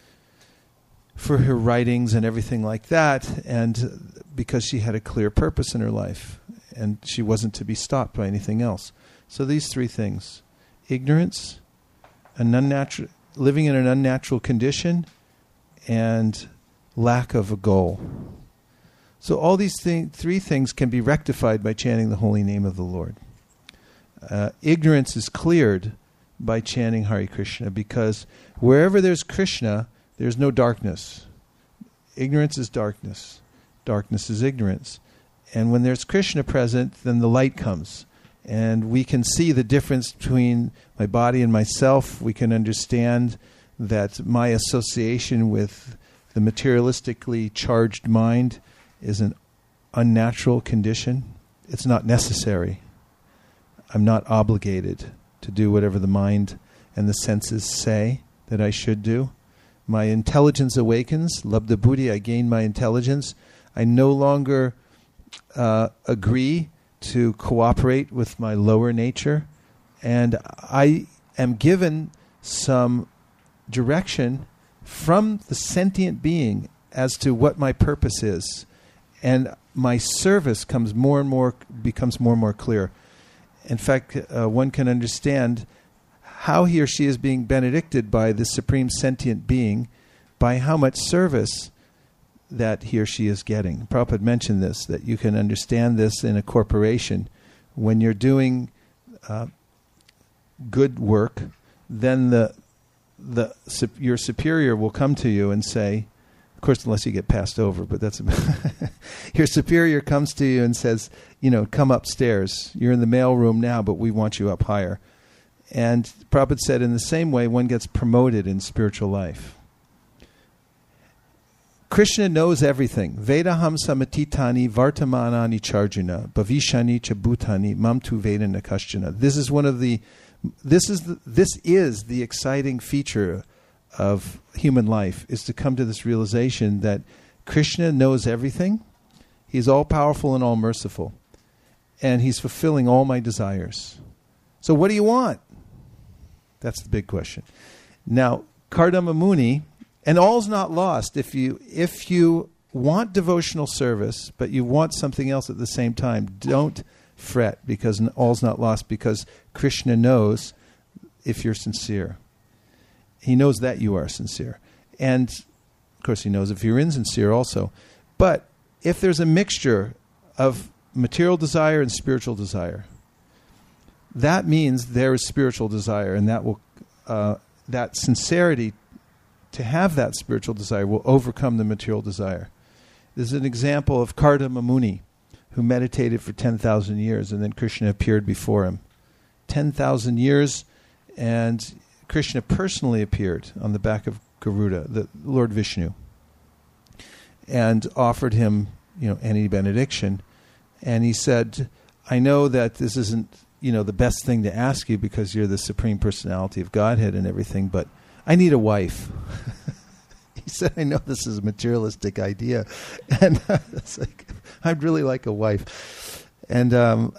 for her writings and everything like that, and because she had a clear purpose in her life, and she wasn't to be stopped by anything else. So these three things: ignorance, living in an unnatural condition, and lack of a goal. So all these three things can be rectified by chanting the holy name of the Lord. Ignorance is cleared by chanting Hare Krishna, because wherever there's Krishna, there's no darkness. Ignorance is darkness. Darkness is ignorance. And when there's Krishna present, then the light comes. And we can see the difference between my body and myself. We can understand that my association with the materialistically charged mind is an unnatural condition. It's not necessary. I'm not obligated to do whatever the mind and the senses say that I should do. My intelligence awakens. Labdha buddhi, I gain my intelligence. I no longer agree to cooperate with my lower nature. And I am given some direction from the sentient being as to what my purpose is. And my service becomes more and more clear. In fact, one can understand how he or she is being benedicted by the supreme sentient being by how much service that he or she is getting. Prabhupada mentioned this, that you can understand this in a corporation. When you're doing good work, then your superior will come to you and say, of course, unless you get passed over, but that's your superior comes to you and says, come upstairs. You're in the mail room now, but we want you up higher. And Prabhupada said, in the same way, one gets promoted in spiritual life. Krishna knows everything. Vedaham samatitani vartamanani charjuna bhavishani cha bhutani mamtu vedana kaschana. This is the exciting feature of human life, is to come to this realization that Krishna knows everything. He's all powerful and all merciful. And he's fulfilling all my desires. So what do you want? That's the big question. Now, Kardama Muni, and all's not lost. If you want devotional service, but you want something else at the same time, don't fret, because all's not lost, because Krishna knows if you're sincere. He knows that you are sincere. And, of course, he knows if you're insincere also. But if there's a mixture of material desire and spiritual desire, that means there is spiritual desire, and that will that sincerity to have that spiritual desire will overcome the material desire. This is an example of Kardama Muni, who meditated for 10,000 years, and then Krishna appeared before him. 10,000 years, and Krishna personally appeared on the back of Garuda, the Lord Vishnu, and offered him, any benediction. And he said, I know that this isn't, the best thing to ask you, because you're the Supreme Personality of Godhead and everything, but I need a wife. He said, I know this is a materialistic idea. And it's like, I'd really like a wife. And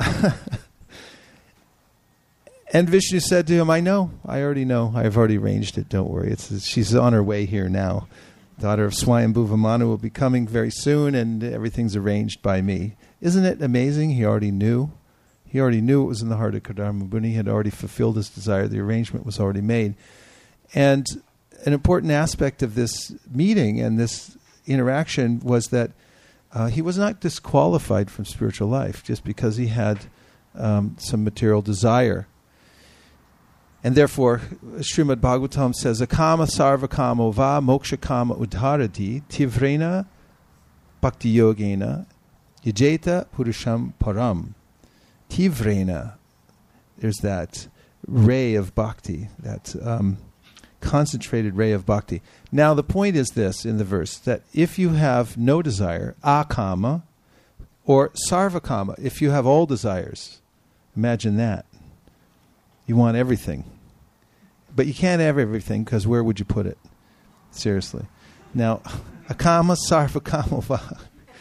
and Vishnu said to him, I already know. I've already arranged it. Don't worry. She's on her way here now. Daughter of Swayambhuva Manu will be coming very soon, and everything's arranged by me. Isn't it amazing? He already knew. He already knew it was in the heart of Kardama Muni. He had already fulfilled his desire. The arrangement was already made. And an important aspect of this meeting and this interaction was that he was not disqualified from spiritual life just because he had some material desire. And therefore, Srimad Bhagavatam says, Akama sarva kamo va moksha kama udharati tivrena bhakti yogena yajeta purusham param. Tivrena, there's that ray of bhakti, that concentrated ray of bhakti. Now the point is this in the verse, that if you have no desire, akama, or sarvakama, if you have all desires, imagine that. You want everything. But you can't have everything, because where would you put it? Seriously. Now, akama sarvakama va.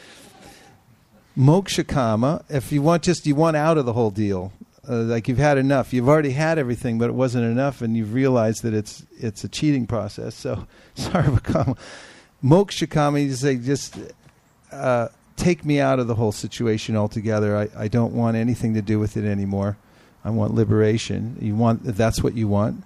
Moksha kama, if you want out of the whole deal. Like you've had enough. You've already had everything, but it wasn't enough, and you've realized that it's a cheating process. So, sarvakama. Moksha kama, you say, just take me out of the whole situation altogether. I don't want anything to do with it anymore. I want liberation. That's what you want.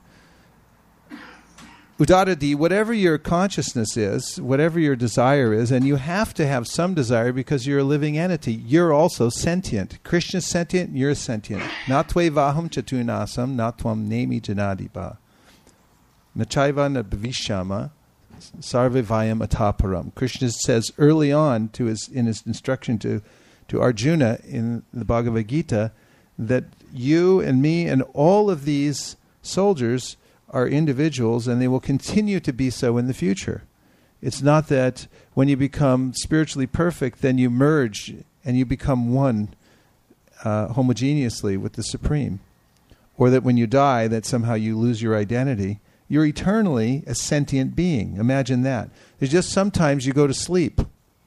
Udaradi, whatever your consciousness is, whatever your desire is, and you have to have some desire because you're a living entity. You're also sentient. Krishna's sentient, you're sentient. Natve vaham chatunasam, natvam nemi janadipa. Nachaiva na bhavishama, sarve vayam ataparam. Krishna says early on in his instruction to Arjuna in the Bhagavad Gita that you and me and all of these soldiers are individuals, and they will continue to be so in the future. It's not that when you become spiritually perfect, then you merge and you become one homogeneously with the Supreme. Or that when you die, that somehow you lose your identity. You're eternally a sentient being. Imagine that. It's just sometimes you go to sleep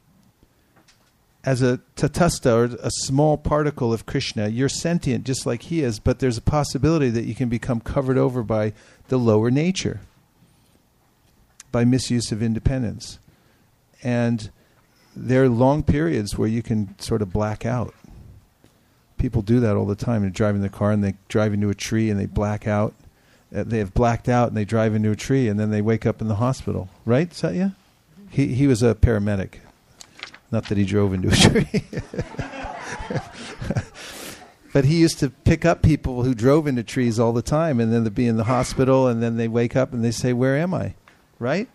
as a tatastha, or a small particle of Krishna. You're sentient just like he is, but there's a possibility that you can become covered over by the lower nature, by misuse of independence. And there are long periods where you can sort of black out. People do that all the time. They're driving their car and they drive into a tree and they black out. They have blacked out and they drive into a tree and then they wake up in the hospital. Right, Satya? He was a paramedic. Not that he drove into a tree. But he used to pick up people who drove into trees all the time, and then they'd be in the hospital, and then they wake up and they say, "Where am I?" Right?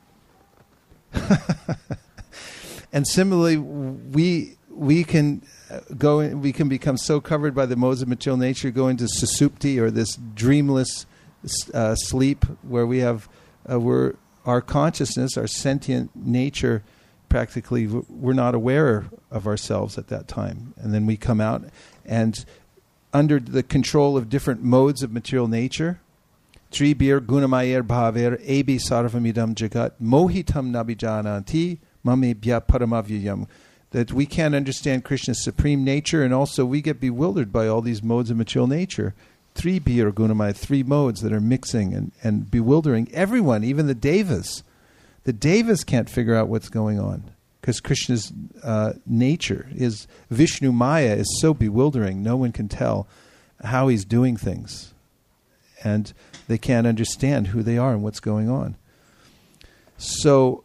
And similarly, we can we can become so covered by the modes of material nature, go into susupti, or this dreamless sleep, where we have where our consciousness, our sentient nature, practically we're not aware of ourselves at that time, and then we come out and under the control of different modes of material nature, Tribir Gunamayer Bhaver Ebi Sarvamidam Jagat Mohitam Nabijananti Mame Bya Paramavyayam, that we can't understand Krishna's supreme nature, and also we get bewildered by all these modes of material nature. Tribir Gunamaya, three modes that are mixing and bewildering everyone, even the devas. The devas can't figure out what's going on, because Krishna's nature, his Vishnu Maya, is so bewildering. No one can tell how he's doing things. And they can't understand who they are and what's going on. So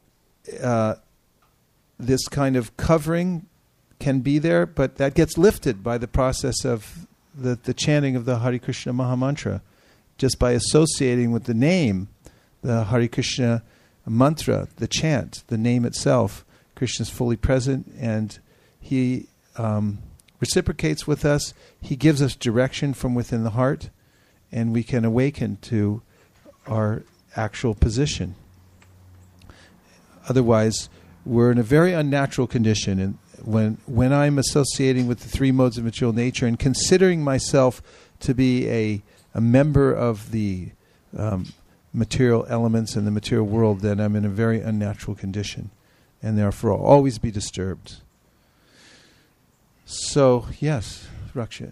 this kind of covering can be there, but that gets lifted by the process of the chanting of the Hare Krishna Mahamantra. Just by associating with the name, the Hare Krishna mantra, the chant, the name itself, Krishna is fully present, and he reciprocates with us. He gives us direction from within the heart, and we can awaken to our actual position. Otherwise, we're in a very unnatural condition. And when I'm associating with the three modes of material nature and considering myself to be a member of the material elements in the material world, then I'm in a very unnatural condition, and therefore I'll always be disturbed. So, yes, Rakshit.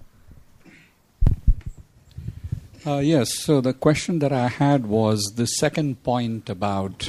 Yes, so the question that I had was the second point about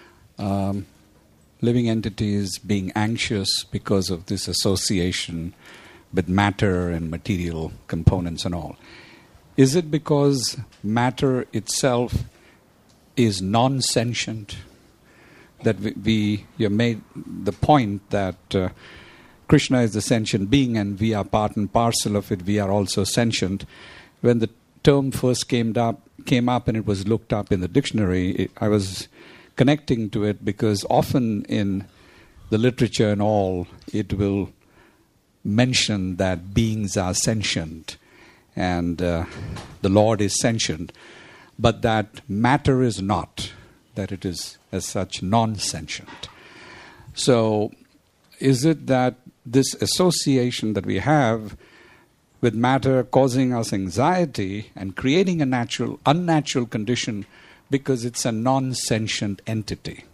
living entities being anxious because of this association with matter and material components and all. Is it because matter itself is non-sentient? That you made the point that Krishna is the sentient being and we are part and parcel of it, we are also sentient. When the term first came up and it was looked up in the dictionary, I was connecting to it because often in the literature and all, it will mention that beings are sentient and the Lord is sentient, but that matter is not, that it is as such non-sentient. So is it that this association that we have with matter causing us anxiety and creating a unnatural condition because it's a non-sentient entity?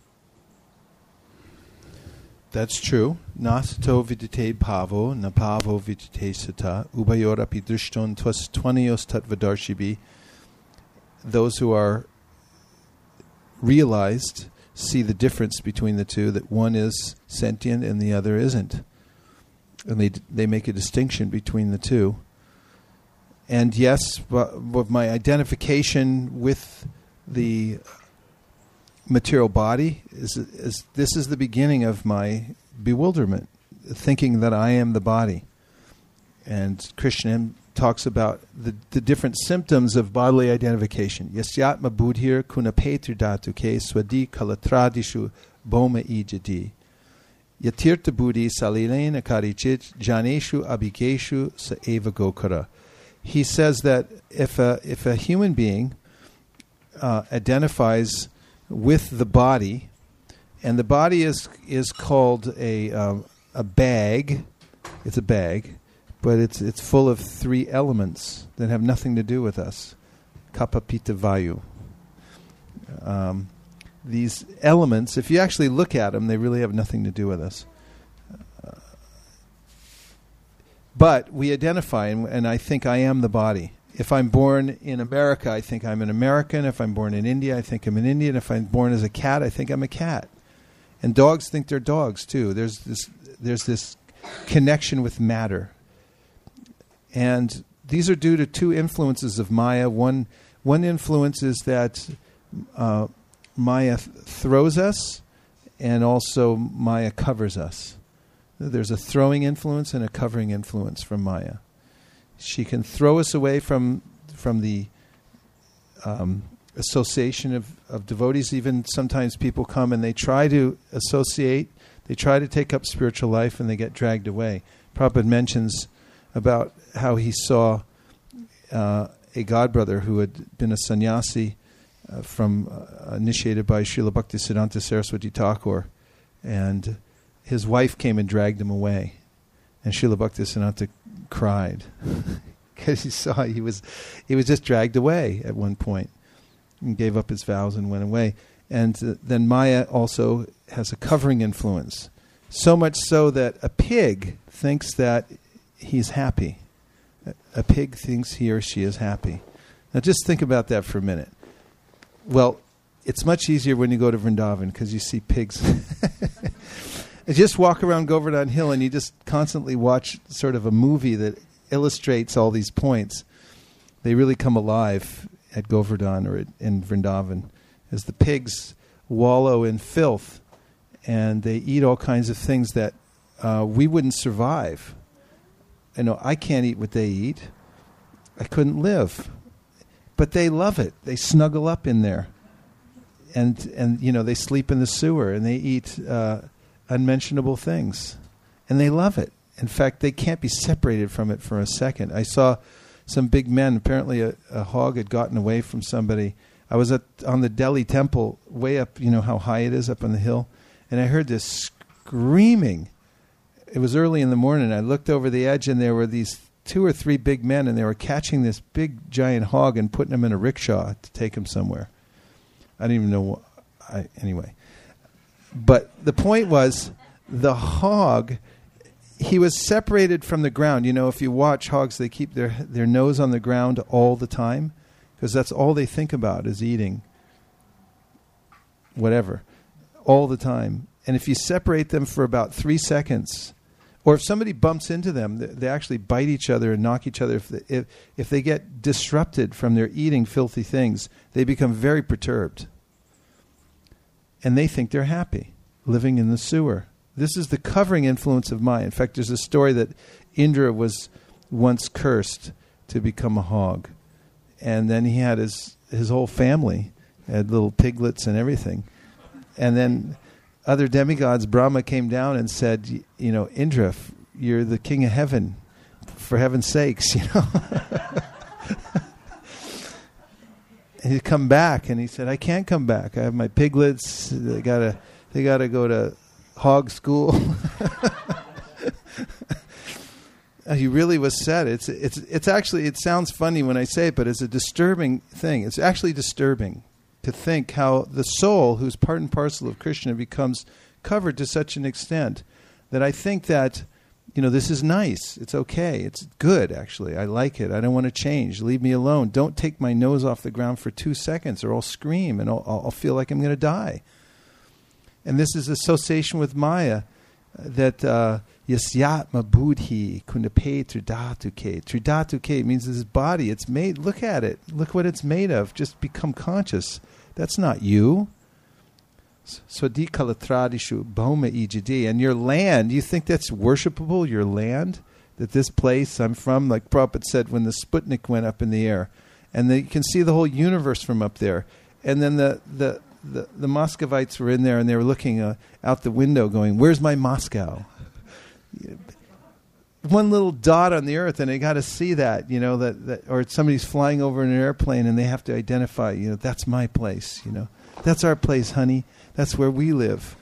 That's true. Nasato vidite pavo, na pavo vidite sata, ubayorapi drishton tvanios tatvadarshibhi. Those who are realized see the difference between the two, that one is sentient and the other isn't. And they make a distinction between the two. And yes, with my identification with the material body is this is the beginning of my bewilderment, thinking that I am the body. And Krishna talks about the different symptoms of bodily identification. Yasyatma buddhir kunapetri dhatuke swadi kalatradishu boma ijadi. Yatirtha buddhi salilena karichit janeshu abhigeshu sa eva gokara. He says that if a human being identifies with the body, and the body is called a bag. It's a bag, but it's full of three elements that have nothing to do with us. Kapha, Pitta, Vayu. These elements, if you actually look at them, they really have nothing to do with us. But we identify, and I think I am the body. If I'm born in America, I think I'm an American. If I'm born in India, I think I'm an Indian. If I'm born as a cat, I think I'm a cat. And dogs think they're dogs too. There's this connection with matter. And these are due to two influences of Maya. One influence is that Maya throws us, and also Maya covers us. There's a throwing influence and a covering influence from Maya. She can throw us away from the association of devotees. Even sometimes people come and they try to associate, they try to take up spiritual life, and they get dragged away. Prabhupada mentions about how he saw a godbrother who had been a sannyasi initiated by Srila Bhaktisiddhanta Saraswati Thakur, and his wife came and dragged him away. And Srila Bhaktisiddhanta cried because he saw he was just dragged away at one point and gave up his vows and went away. And then Maya also has a covering influence, so much so that a pig thinks that he's happy. A pig thinks he or she is happy. Now just think about that for a minute. Well, it's much easier when you go to Vrindavan because you see pigs. You just walk around Govardhan Hill and you just constantly watch sort of a movie that illustrates all these points. They really come alive at Govardhan or in Vrindavan as the pigs wallow in filth and they eat all kinds of things that we wouldn't survive. You know, I can't eat what they eat. I couldn't live. But they love it. They snuggle up in there. And you know, they sleep in the sewer and they eat unmentionable things. And they love it. In fact, they can't be separated from it for a second. I saw some big men. Apparently a hog had gotten away from somebody. I was on the Delhi temple, way up, you know how high it is up on the hill. And I heard this screaming. It was early in the morning. I looked over the edge and there were these 2 or 3 big men and they were catching this big giant hog and putting him in a rickshaw to take him somewhere. I didn't even know. Anyway. But the point was, the hog, he was separated from the ground. You know, if you watch hogs, they keep their nose on the ground all the time because that's all they think about is eating whatever, all the time. And if you separate them for about 3 seconds, or if somebody bumps into them, they actually bite each other and knock each other. If they get disrupted from their eating filthy things, they become very perturbed. And they think they're happy, living in the sewer. This is the covering influence of Maya. In fact, there's a story that Indra was once cursed to become a hog. And then he had his whole family, had little piglets and everything. And then other demigods, Brahma came down and said, Indra, you're the king of heaven, for heaven's sakes, And he'd come back, and he said, I can't come back. I have my piglets. They gotta go to hog school. He really was sad. It's actually, it sounds funny when I say it, but it's a disturbing thing. It's actually disturbing to think how the soul, who's part and parcel of Krishna, becomes covered to such an extent that I think that, this is nice. It's okay. It's good, actually. I like it. I don't want to change. Leave me alone. Don't take my nose off the ground for 2 seconds or I'll scream and I'll feel like I'm going to die. And this is association with Maya that yasyatma buddhi kundape tridatuke. Tridatuke means this body. It's made. Look at it. Look what it's made of. Just become conscious. That's not you. Swadikalatradishu bhoma ijidi. And your land, you think that's worshipable, your land? That this place I'm from, like Prabhupada said when the Sputnik went up in the air. And you can see the whole universe from up there. And then the Muscovites were in there and they were looking out the window going, where's my Moscow? One little dot on the earth, and they got to see that, that, or somebody's flying over in an airplane and they have to identify, that's my place, that's our place, honey. That's where we live,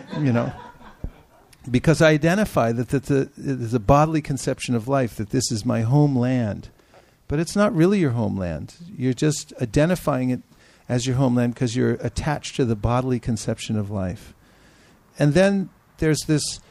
because I identify that there's a bodily conception of life, that this is my homeland. But it's not really your homeland. You're just identifying it as your homeland because you're attached to the bodily conception of life. And then there's this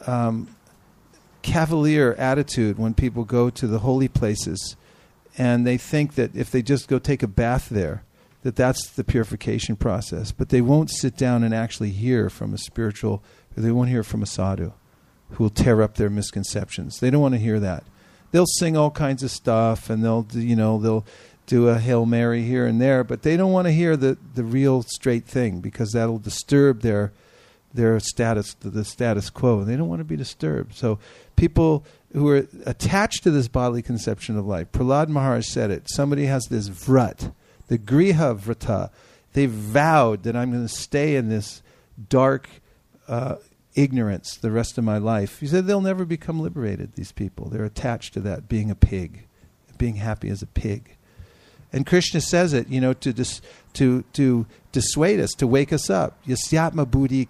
cavalier attitude when people go to the holy places and they think that if they just go take a bath there, that's the purification process. But they won't sit down and actually hear from a spiritual, or they won't hear from a sadhu who will tear up their misconceptions. They don't want to hear that. They'll sing all kinds of stuff and they'll do a Hail Mary here and there, but they don't want to hear the real straight thing because that'll disturb their status, the status quo. They don't want to be disturbed. So people who are attached to this bodily conception of life, Prahlad Maharaj said it, somebody has this vrat, the Griha Vrata. They vowed that I'm going to stay in this dark ignorance the rest of my life. He said they'll never become liberated, these people. They're attached to that, being a pig, being happy as a pig. And Krishna says it, to dissuade us, to wake us up. Yasyatma buddhi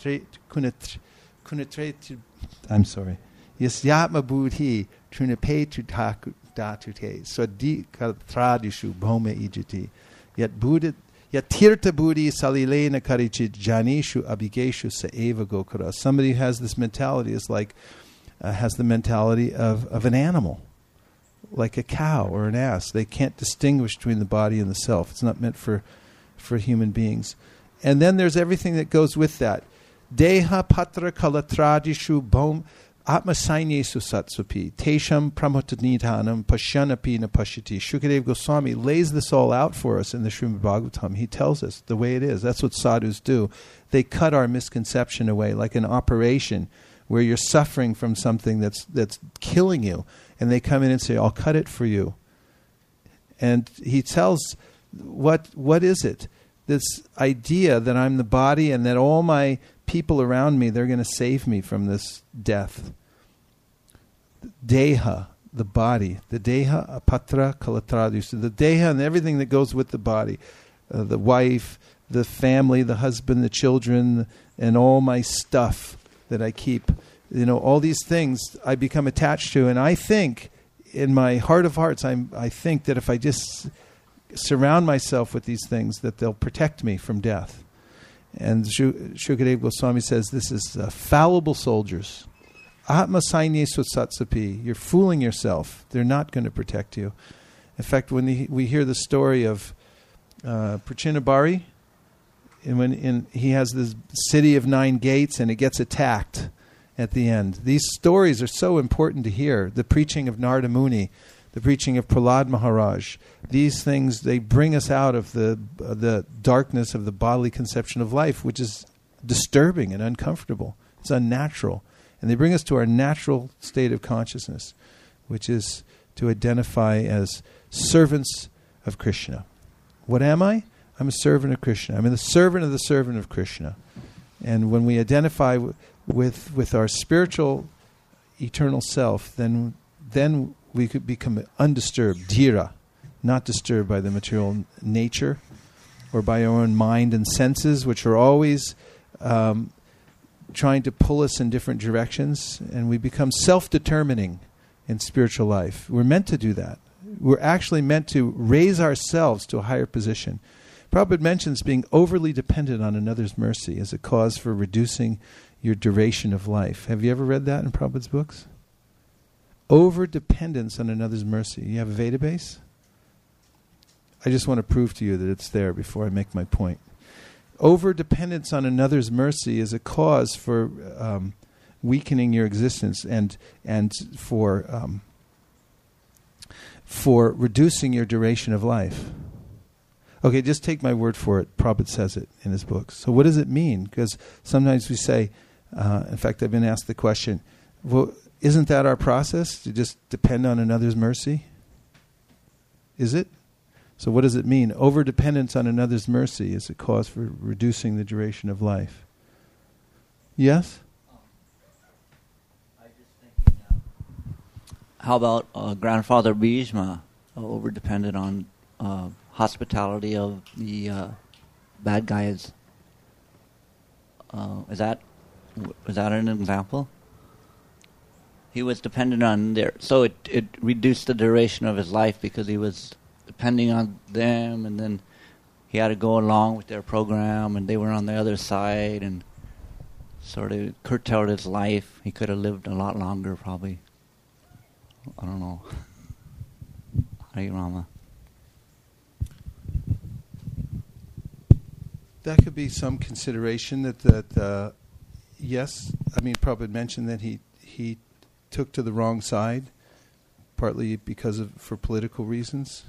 kunetre. I'm sorry. Yasyatma buddhi trunape datute swadikatradishu bhoma ijiti. Yat tirtha buddhi salilena karichit janishu abhigeshu saeva gokara. Somebody who has this mentality is like, has the mentality of an animal. Like a cow or an ass. They can't distinguish between the body and the self. It's not meant for human beings. And then there's everything that goes with that. Deha patra kalatradishu bhom atmasainesu satsupi tesham pramotanitanam pashyanapi na pashyati. Shukadeva Goswami lays this all out for us in the Srimad Bhagavatam. He tells us the way it is. That's what sadhus do. They cut our misconception away like an operation where you're suffering from something that's killing you. And they come in and say, I'll cut it for you. And he tells, what is it? This idea that I'm the body and that all my people around me, they're going to save me from this death. Deha, the body. The deha apatra kalatradishu. The deha and everything that goes with the body. The wife, the family, the husband, the children, and all my stuff that I keep. All these things I become attached to, and I think, in my heart of hearts, I think that if I just surround myself with these things, that they'll protect me from death. And Shukadeva Goswami says this is fallible soldiers. Atma sainyesu satsapi. You're fooling yourself. They're not going to protect you. In fact, when we hear the story of Prachinabhari, and when he has this city of 9 gates and it gets attacked at the end. These stories are so important to hear. The preaching of Narada Muni, the preaching of Prahlad Maharaj. These things, they bring us out of the darkness of the bodily conception of life, which is disturbing and uncomfortable. It's unnatural. And they bring us to our natural state of consciousness, which is to identify as servants of Krishna. What am I? I'm a servant of Krishna. I'm the servant of Krishna. And when we identify with our spiritual eternal self, then we could become undisturbed, dhira, not disturbed by the material nature or by our own mind and senses, which are always trying to pull us in different directions, and we become self-determining in spiritual life. We're meant to do that. We're actually meant to raise ourselves to a higher position. Prabhupada mentions being overly dependent on another's mercy as a cause for reducing your duration of life. Have you ever read that in Prabhupada's books? Over-dependence on another's mercy. You have a Veda base? I just want to prove to you that it's there before I make my point. Over-dependence on another's mercy is a cause for weakening your existence and for reducing your duration of life. Okay, just take my word for it. Prabhupada says it in his books. So what does it mean? Because sometimes we say, in fact, I've been asked the question, well, isn't that our process, to just depend on another's mercy? Is it? So what does it mean? Over-dependence on another's mercy is a cause for reducing the duration of life. Yes? I just thinking, how about Grandfather Bhishma, over-dependent on hospitality of the bad guys? Was that an example? He was dependent on so it reduced the duration of his life because he was depending on them, and then he had to go along with their program, and they were on the other side, and sort of curtailed his life. He could have lived a lot longer, probably. I don't know. Hare Rama. That could be some consideration that yes, I mean, Prabhupada mentioned that he took to the wrong side, partly for political reasons.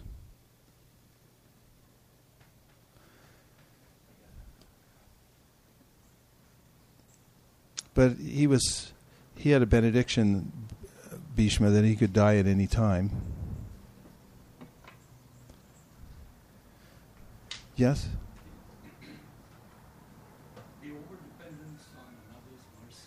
But he had a benediction, Bhishma, that he could die at any time. Yes? The overdependence on another's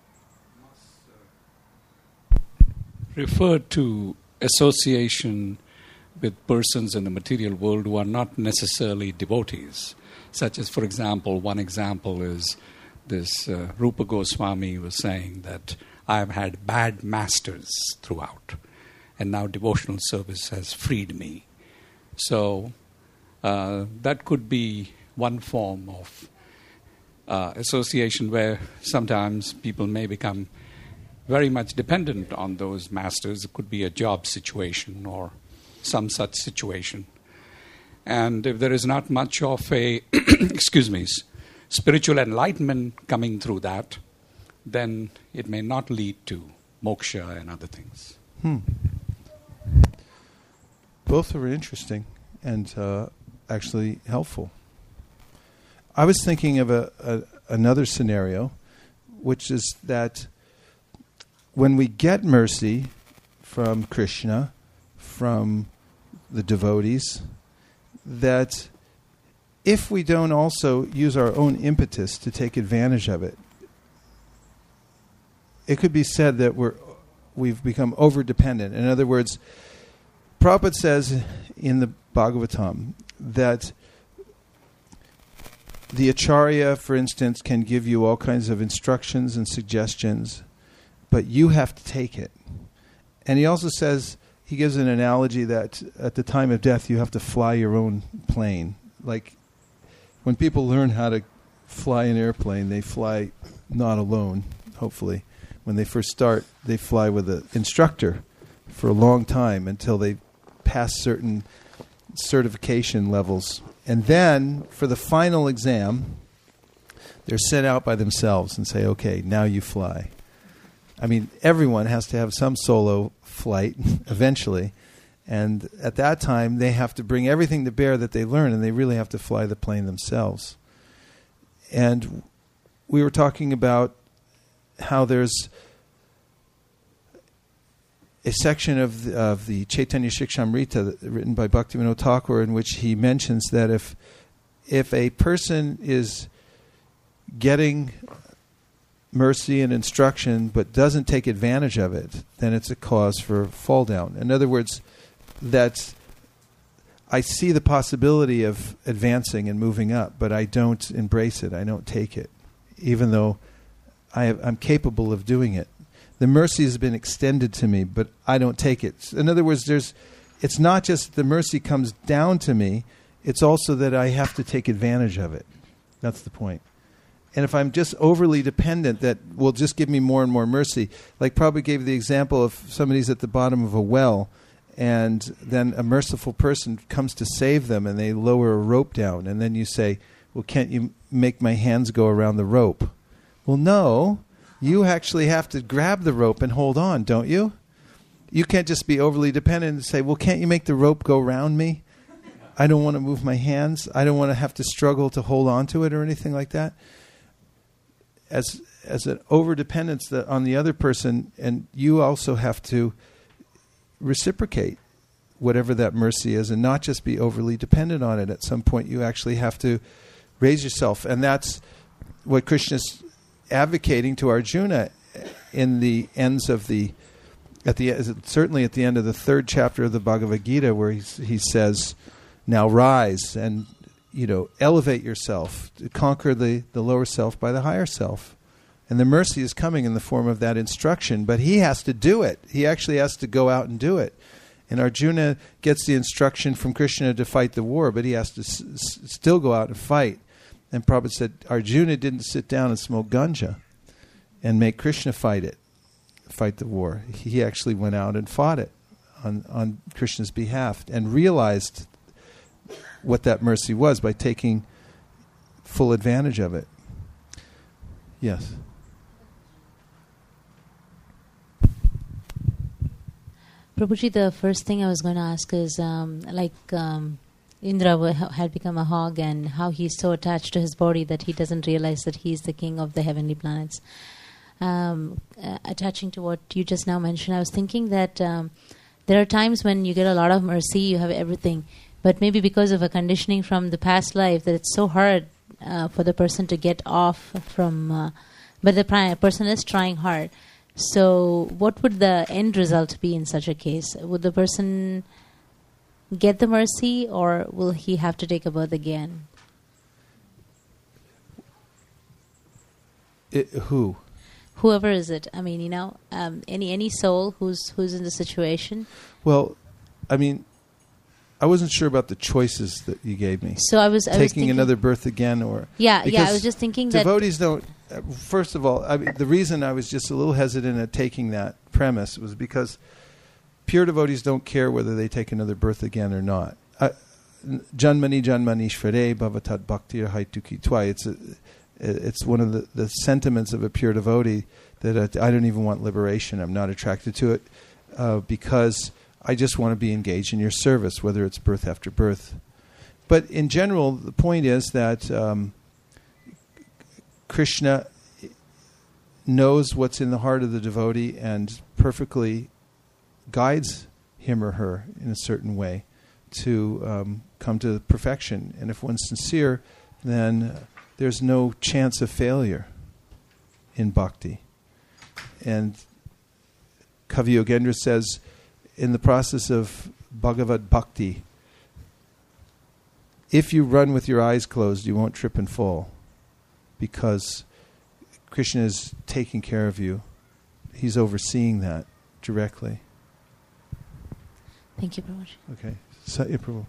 mercy must refer to association with persons in the material world who are not necessarily devotees. Such as, for example, one example is this Rupa Goswami was saying that I have had bad masters throughout, and now devotional service has freed me. So that could be one form of association where sometimes people may become very much dependent on those masters. It could be a job situation or some such situation. And if there is not much of a, spiritual enlightenment coming through that, then it may not lead to moksha and other things. Both are interesting and actually helpful. I was thinking of another scenario, which is that when we get mercy from Krishna, from the devotees, that if we don't also use our own impetus to take advantage of it, it could be said that we've become over-dependent. In other words, Prabhupada says in the Bhagavatam that the Acharya, for instance, can give you all kinds of instructions and suggestions, but you have to take it. And he also says, he gives an analogy that at the time of death you have to fly your own plane. Like when people learn how to fly an airplane, they fly not alone, hopefully. When they first start, they fly with an instructor for a long time until they pass certain certification levels. And then, for the final exam, they're sent out by themselves and say, okay, now you fly. I mean, everyone has to have some solo flight eventually. And at that time, they have to bring everything to bear that they learn, and they really have to fly the plane themselves. And we were talking about how there's a section of the Chaitanya Shikshamrita written by Bhaktivinoda Thakur in which he mentions that if a person is getting mercy and instruction but doesn't take advantage of it, then it's a cause for fall down. In other words, I see the possibility of advancing and moving up, but I don't embrace it. I don't take it, even though I'm capable of doing it. The mercy has been extended to me, but I don't take it. In other words, it's not just the mercy comes down to me, it's also that I have to take advantage of it. That's the point. And if I'm just overly dependent, that will just give me more and more mercy. Like Prabhupada gave the example of somebody's at the bottom of a well, and then a merciful person comes to save them, and they lower a rope down. And then you say, well, can't you make my hands go around the rope? Well, no. You actually have to grab the rope and hold on, don't you? You can't just be overly dependent and say, well, can't you make the rope go around me? I don't want to move my hands. I don't want to have to struggle to hold on to it or anything like that. As an over-dependence on the other person, and you also have to reciprocate whatever that mercy is and not just be overly dependent on it. At some point, you actually have to raise yourself. And that's what Krishna's advocating to Arjuna in the ends of certainly at the end of the 3rd chapter of the Bhagavad Gita, where he says, now rise and elevate yourself, to conquer the lower self by the higher self. And the mercy is coming in the form of that instruction, but he has to do it. He actually has to go out and do it. And Arjuna gets the instruction from Krishna to fight the war, but he has to still go out and fight. And Prabhupada said Arjuna didn't sit down and smoke ganja and make Krishna fight the war. He actually went out and fought it on Krishna's behalf and realized what that mercy was by taking full advantage of it. Yes. Prabhuji, the first thing I was going to ask is Indra had become a hog, and how he's so attached to his body that he doesn't realize that he's the king of the heavenly planets. Attaching to what you just now mentioned, I was thinking that there are times when you get a lot of mercy, you have everything, but maybe because of a conditioning from the past life that it's so hard for the person to get off from, but the person is trying hard. So what would the end result be in such a case? Would the person get the mercy, or will he have to take a birth again? Who? Whoever is it. I mean, any soul who's in the situation. Well, I mean, I wasn't sure about the choices that you gave me. So I was taking another birth again, or I was just thinking that devotees don't. First of all, the reason I was just a little hesitant at taking that premise was because pure devotees don't care whether they take another birth again or not. Janmani janmanishvare bhavatat bhaktir haituki tvai. It's one of the sentiments of a pure devotee that I don't even want liberation. I'm not attracted to it because I just want to be engaged in your service, whether it's birth after birth. But in general, the point is that Krishna knows what's in the heart of the devotee and perfectly guides him or her in a certain way to come to perfection. And if one's sincere, then there's no chance of failure in bhakti. And Kavi Yogendra says, in the process of Bhagavad Bhakti, if you run with your eyes closed, you won't trip and fall, because Krishna is taking care of you. He's overseeing that directly. Thank you, Prabhuji. Okay. Satya Prabhu.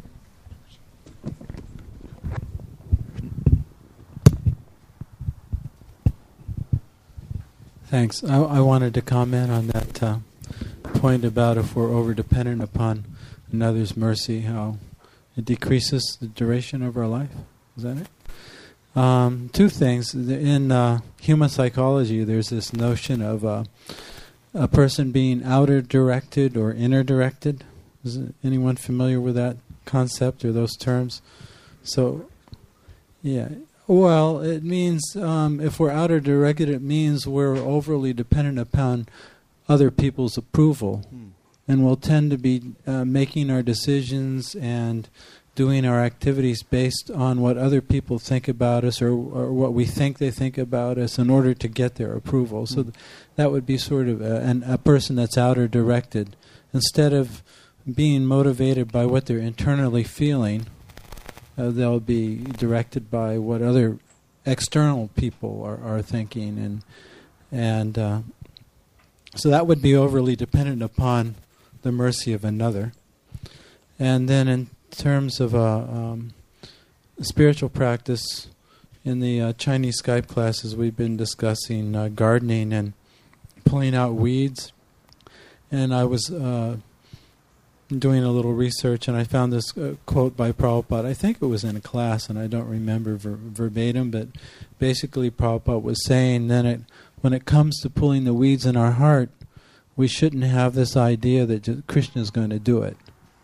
Thanks. I wanted to comment on that point about if we're over-dependent upon another's mercy, how it decreases the duration of our life. Is that it? Two things. In human psychology, there's this notion of a person being outer-directed or inner-directed. Is anyone familiar with that concept or those terms? So, yeah, Well, it means if we're outer directed, it means we're overly dependent upon other people's approval. And we'll tend to be making our decisions and doing our activities based on what other people think about us or what we think they think about us in order to get their approval. So that would be sort of a person that's outer directed. Instead of being motivated by what they're internally feeling, they'll be directed by what other external people are thinking. And so that would be overly dependent upon the mercy of another. And then in terms of spiritual practice, in the Chinese Skype classes, we've been discussing gardening and pulling out weeds. And I was doing a little research, and I found this quote by Prabhupada. I think it was in a class, and I don't remember verbatim, but basically Prabhupada was saying that when it comes to pulling the weeds in our heart, we shouldn't have this idea that Krishna is going to do it.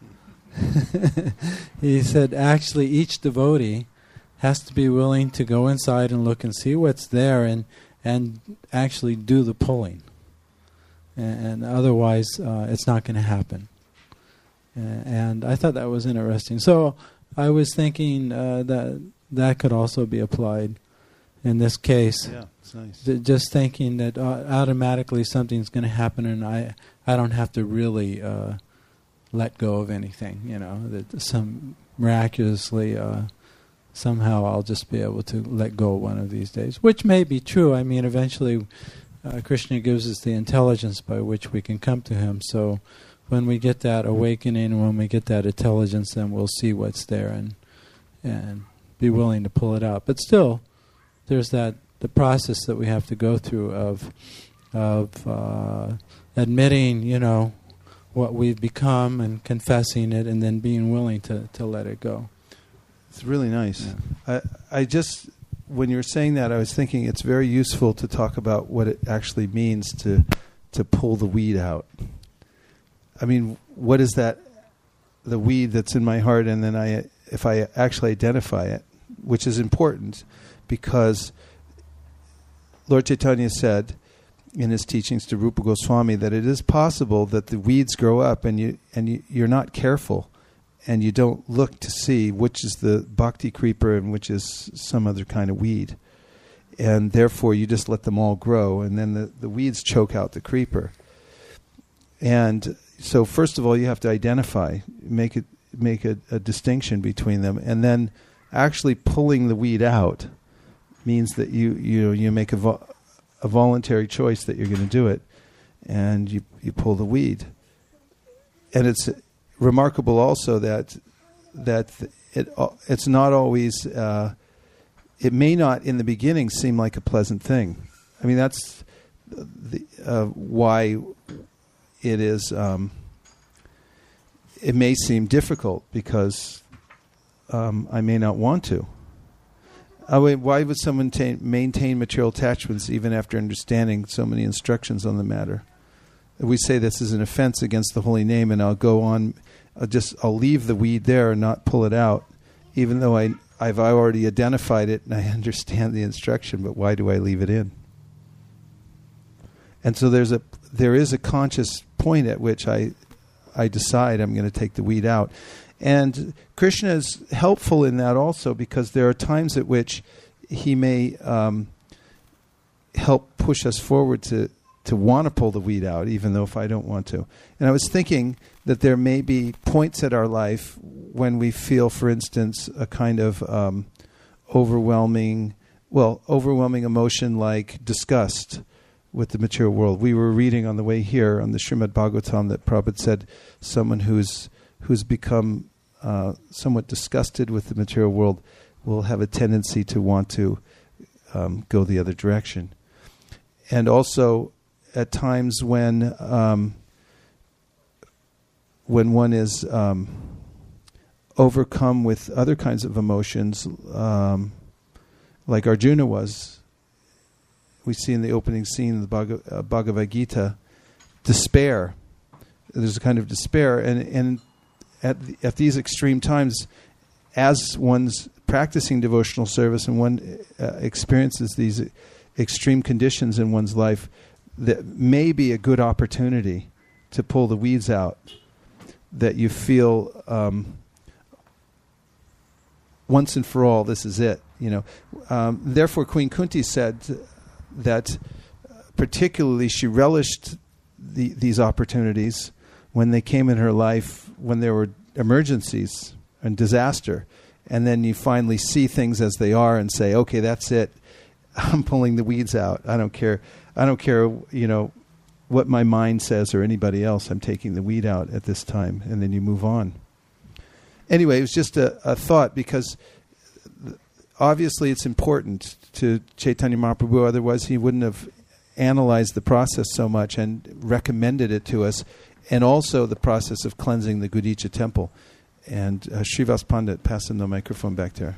He said, actually, each devotee has to be willing to go inside and look and see what's there and actually do the pulling. And otherwise, it's not going to happen. And I thought that was interesting. So I was thinking that could also be applied in this case. Yeah, it's nice. Just thinking that automatically something's going to happen, and I don't have to really let go of anything. That some miraculously somehow I'll just be able to let go one of these days, which may be true. I mean, eventually Krishna gives us the intelligence by which we can come to Him. So when we get that awakening, when we get that intelligence, then we'll see what's there and be willing to pull it out. But still, there's the process that we have to go through of admitting, what we've become and confessing it, and then being willing to let it go. It's really nice. Yeah. I just, when you were saying that, I was thinking it's very useful to talk about what it actually means to pull the weed out. I mean, what is that? The weed that's in my heart, and then if I actually identify it, which is important, because Lord Chaitanya said in his teachings to Rupa Goswami that it is possible that the weeds grow up and you're not careful, and you don't look to see which is the bhakti creeper and which is some other kind of weed, and therefore you just let them all grow, and then the weeds choke out the creeper. And so first of all, you have to identify, make a distinction between them, and then actually pulling the weed out means that you make a voluntary choice that you're going to do it, and you pull the weed. And it's remarkable also that it's not always. It may not in the beginning seem like a pleasant thing. I mean, that's why it is. It may seem difficult because I may not want to. Why would someone maintain material attachments even after understanding so many instructions on the matter? We say this is an offense against the holy name, and I'll go on. I'll leave the weed there and not pull it out, even though I've already identified it and I understand the instruction. But why do I leave it in? And so there is a conscious point at which I decide I'm going to take the weed out. And Krishna is helpful in that also, because there are times at which he may help push us forward to want to pull the weed out, even though if I don't want to. And I was thinking that there may be points at our life when we feel, for instance, a kind of overwhelming emotion like disgust with the material world. We were reading on the way here on the Srimad Bhagavatam that Prabhupada said someone who's become somewhat disgusted with the material world will have a tendency to want to go the other direction. And also at times when one is overcome with other kinds of emotions, like Arjuna was, we see in the opening scene of the Bhagavad Gita, despair. There's a kind of despair, and at these extreme times, as one's practicing devotional service and one experiences these extreme conditions in one's life, that may be a good opportunity to pull the weeds out, that you feel once and for all, this is it. Therefore, Queen Kunti said that particularly she relished these opportunities when they came in her life, when there were emergencies and disaster, and then you finally see things as they are and say, okay, that's it. I'm pulling the weeds out. I don't care, what my mind says or anybody else. I'm taking the weed out at this time, and then you move on. Anyway, it was just a thought, because obviously it's important to Chaitanya Mahaprabhu, otherwise he wouldn't have analyzed the process so much and recommended it to us, and also the process of cleansing the Gudicha temple. And Srivas Pandit, pass him the microphone back there.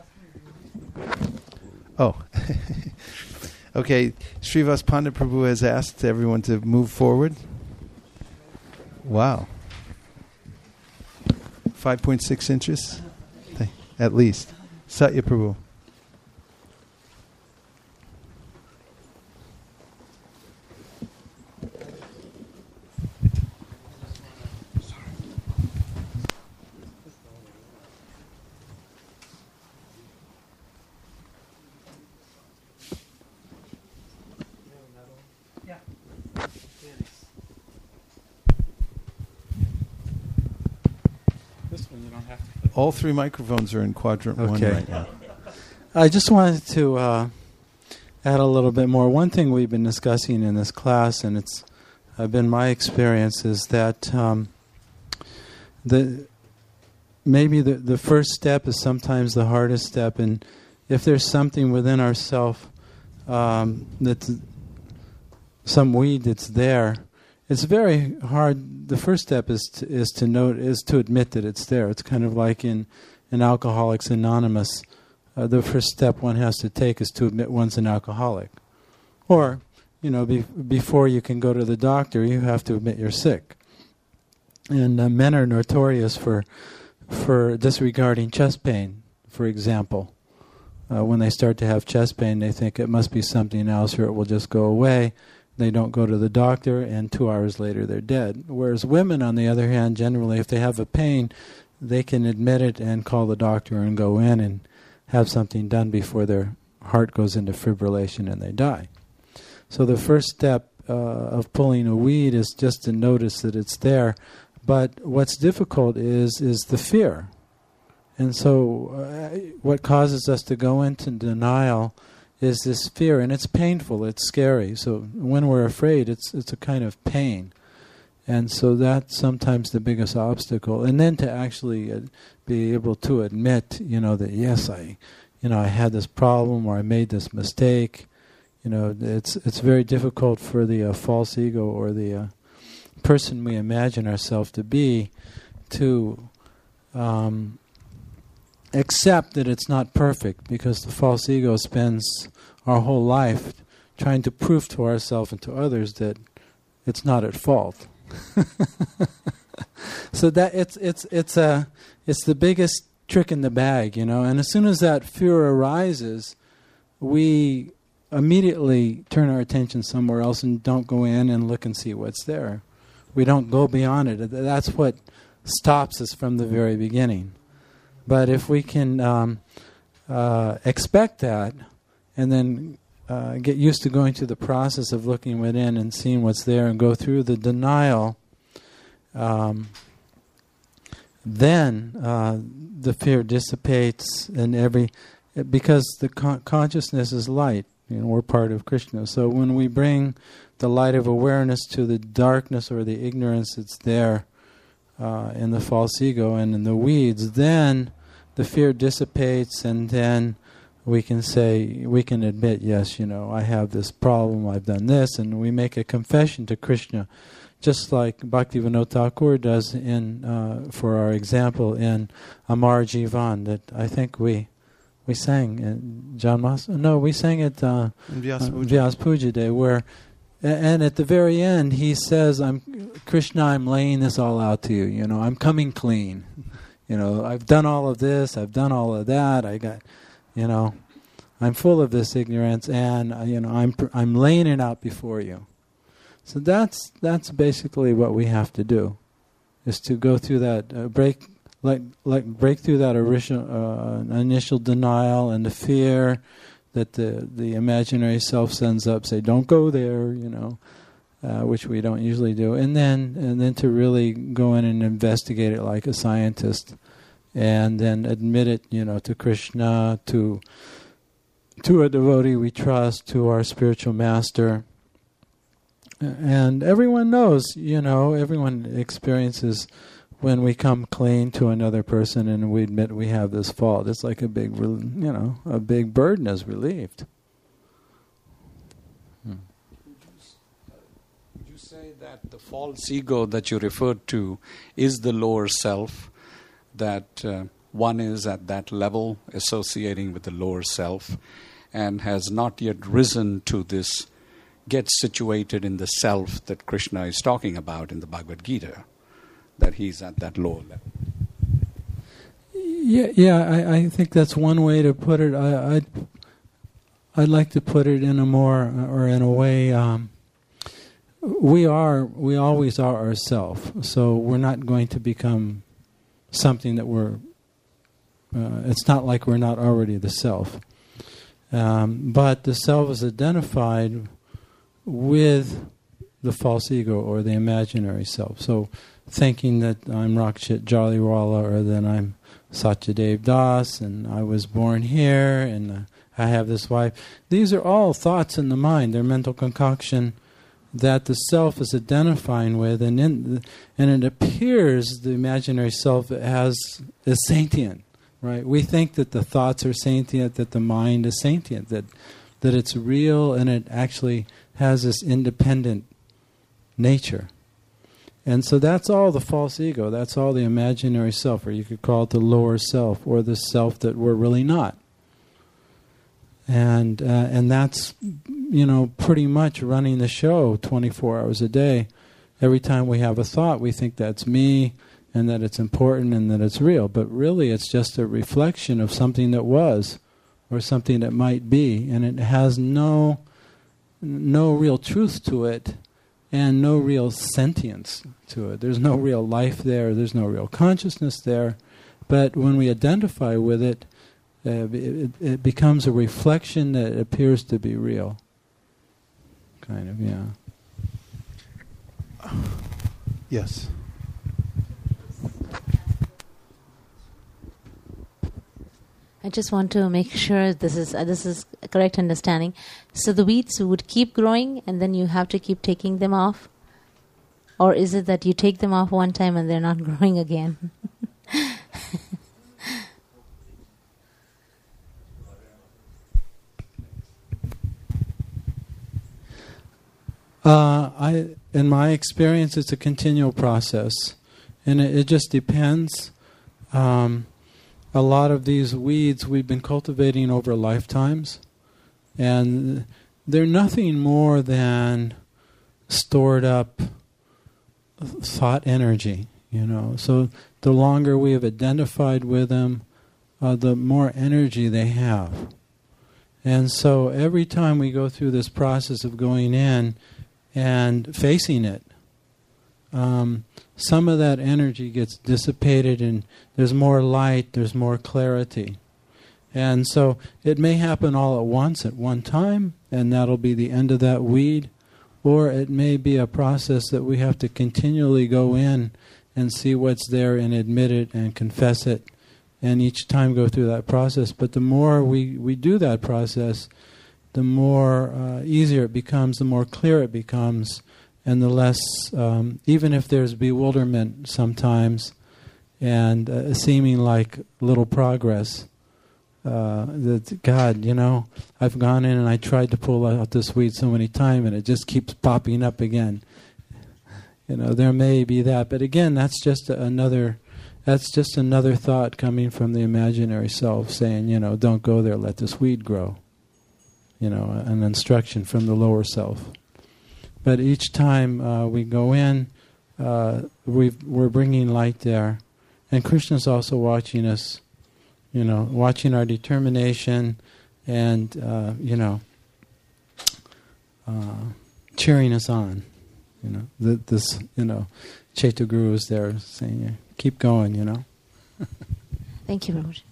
Oh, okay. Srivas Pandit Prabhu has asked everyone to move forward. Wow. 5.6 inches? At least. Satya Prabhu. All three microphones are in quadrant one right now. I just wanted to add a little bit more. One thing we've been discussing in this class, and it's been my experience, is that maybe the first step is sometimes the hardest step, and if there's something within ourself that's some weed that's there, it's very hard. The first step is to admit that it's there. It's kind of like in Alcoholics Anonymous. The first step one has to take is to admit one's an alcoholic. Or, before you can go to the doctor, you have to admit you're sick. And men are notorious for disregarding chest pain, for example. When they start to have chest pain, they think it must be something else or it will just go away. They don't go to the doctor, and 2 hours later they're dead. Whereas women, on the other hand, generally, if they have a pain, they can admit it and call the doctor and go in and have something done before their heart goes into fibrillation and they die. So the first step of pulling a weed is just to notice that it's there. But what's difficult is the fear. And so what causes us to go into denial is this fear, and it's painful, it's scary. So when we're afraid, it's a kind of pain. And so that's sometimes the biggest obstacle. And then to actually be able to admit, that yes, I had this problem or I made this mistake. It's very difficult for the false ego or the person we imagine ourselves to be to accept that it's not perfect, because the false ego spends our whole life trying to prove to ourselves and to others that it's not at fault. So that it's the biggest trick in the bag, And as soon as that fear arises, we immediately turn our attention somewhere else and don't go in and look and see what's there. We don't go beyond it. That's what stops us from the very beginning. But if we can expect that, and then get used to going through the process of looking within and seeing what's there, and go through the denial, then the fear dissipates, and because the consciousness is light, we're part of Krishna. So when we bring the light of awareness to the darkness or the ignorance that's there in the false ego and in the weeds, then the fear dissipates, and then we can admit, yes, I have this problem, I've done this, and we make a confession to Krishna, just like Bhaktivinoda Thakur does for our example in Amar Jivan, that I think we sang in John Mas. No, we sang at Vyas Puja Day, where, and at the very end he says, Krishna, I'm laying this all out to you. I'm coming clean. I've done all of this, I've done all of that, I'm full of this ignorance, and I'm laying it out before you. So that's basically what we have to do, is to go through that break through that initial denial and the fear that the imaginary self sends up. Say, don't go there, which we don't usually do, and then to really go in and investigate it like a scientist, and then admit it, to Krishna, to a devotee we trust, to our spiritual master. And everyone knows, everyone experiences when we come clean to another person and we admit we have this fault. It's like a big burden is relieved. Would you say that the false ego that you referred to is the lower self, that one is at that level associating with the lower self and has not yet risen to this, gets situated in the self that Krishna is talking about in the Bhagavad Gita, that he's at that lower level? Yeah, I think that's one way to put it. I'd like to put it in a way. We always are ourself. So we're not going to become something that we're. It's not like we're not already the self, but the self is identified with the false ego or the imaginary self. So thinking that I'm Rakshit Jaliwala, or that I'm Satyadev Das, and I was born here, and I have this wife. These are all thoughts in the mind. They're mental concoction that the self is identifying with, and it appears the imaginary self is sentient, right? We think that the thoughts are sentient, that the mind is sentient, that it's real, and it actually has this independent nature. And so that's all the false ego. That's all the imaginary self, or you could call it the lower self, or the self that we're really not. And that's, pretty much running the show 24 hours a day. Every time we have a thought, we think that's me, and that it's important, and that it's real. But really, it's just a reflection of something that was, or something that might be, and it has no real truth to it, and no real sentience to it. There's no real life there. There's no real consciousness there. But when we identify with it, it becomes a reflection that appears to be real. Kind of, yeah. Yes. I just want to make sure this is a correct understanding. So the weeds would keep growing, and then you have to keep taking them off? Or is it that you take them off one time and they're not growing again? In my experience, it's a continual process, and it just depends. A lot of these weeds we've been cultivating over lifetimes, and they're nothing more than stored up thought energy, So the longer we have identified with them, the more energy they have. And so every time we go through this process of going in and facing it, some of that energy gets dissipated, and there's more light, there's more clarity. And so it may happen all at once, at one time, and that'll be the end of that weed. Or it may be a process that we have to continually go in and see what's there and admit it and confess it, and each time go through that process. But the more we do that process, the more easier it becomes, the more clear it becomes, and the less, even if there's bewilderment sometimes and seeming like little progress, that God, I've gone in and I tried to pull out this weed so many times and it just keeps popping up again. There may be that, but again, that's just another thought coming from the imaginary self saying, don't go there, let this weed grow. An instruction from the lower self. But each time we go in, we're bringing light there, And Krishna's also watching us, watching our determination and, cheering us on. Chaitya Guru is there saying, keep going, Thank you, Prabhuji.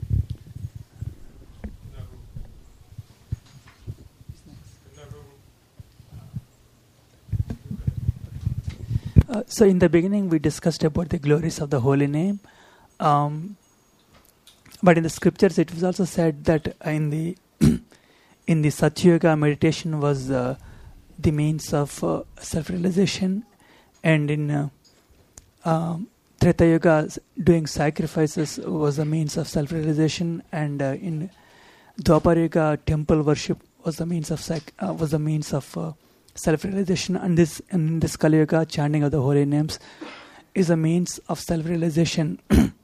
So in the beginning we discussed about the glories of the holy name. But in the scriptures it was also said that in the in the Satyuga meditation was the means of self-realization, and in Treta Yuga doing sacrifices was a means of self-realization, and in Dwapara Yuga temple worship was the means of self-realization, and in this Kali Yuga chanting of the holy names is a means of self-realization.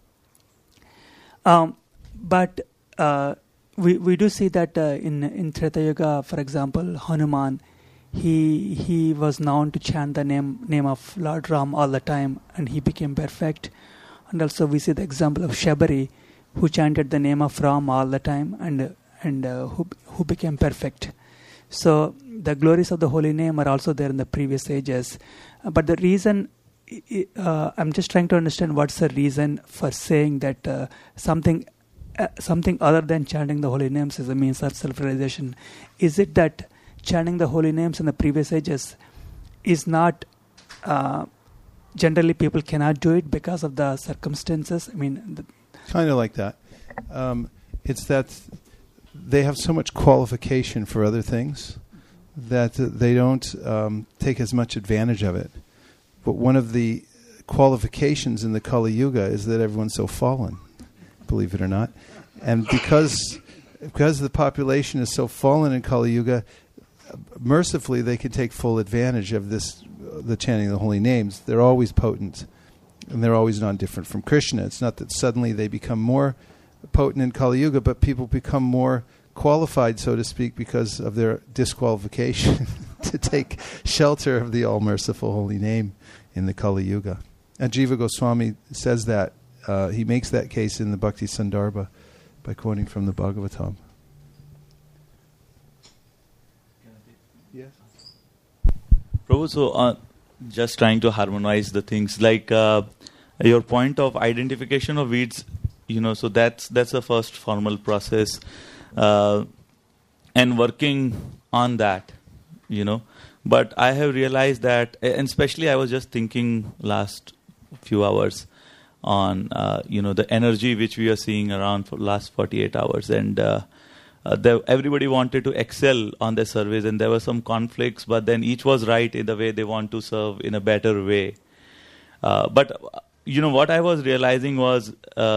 But we do see that in Treta Yuga, for example, Hanuman, he was known to chant the name of Lord Ram all the time, and he became perfect. And also we see the example of Shabari, who chanted the name of Ram all the time, and who became perfect. So the glories of the holy name are also there in the previous ages. But the reason, I'm just trying to understand what's the reason for saying that something other than chanting the holy names is a means of self-realization. Is it that chanting the holy names in the previous ages is not, generally people cannot do it because of the circumstances? I mean, kind of like that. It's that they have so much qualification for other things that they don't take as much advantage of it. But one of the qualifications in the Kali Yuga is that everyone's so fallen, believe it or not. And because the population is so fallen in Kali Yuga, mercifully they can take full advantage of the chanting of the holy names. They're always potent, and they're always non-different from Krishna. It's not that suddenly they become more potent in Kali Yuga, but people become more qualified, so to speak, because of their disqualification to take shelter of the all-merciful holy name in the Kali Yuga. And Jiva Goswami says that. He makes that case in the Bhakti Sandarbha by quoting from the Bhagavatam. Yes. Prabhu, so just trying to harmonize the things, like your point of identification of weeds, so that's the first formal process, and working on that, But I have realized that, and especially I was just thinking last few hours on, the energy which we are seeing around for last 48 hours. And everybody wanted to excel on their surveys, and there were some conflicts, but then each was right in the way they want to serve in a better way. But, what I was realizing was,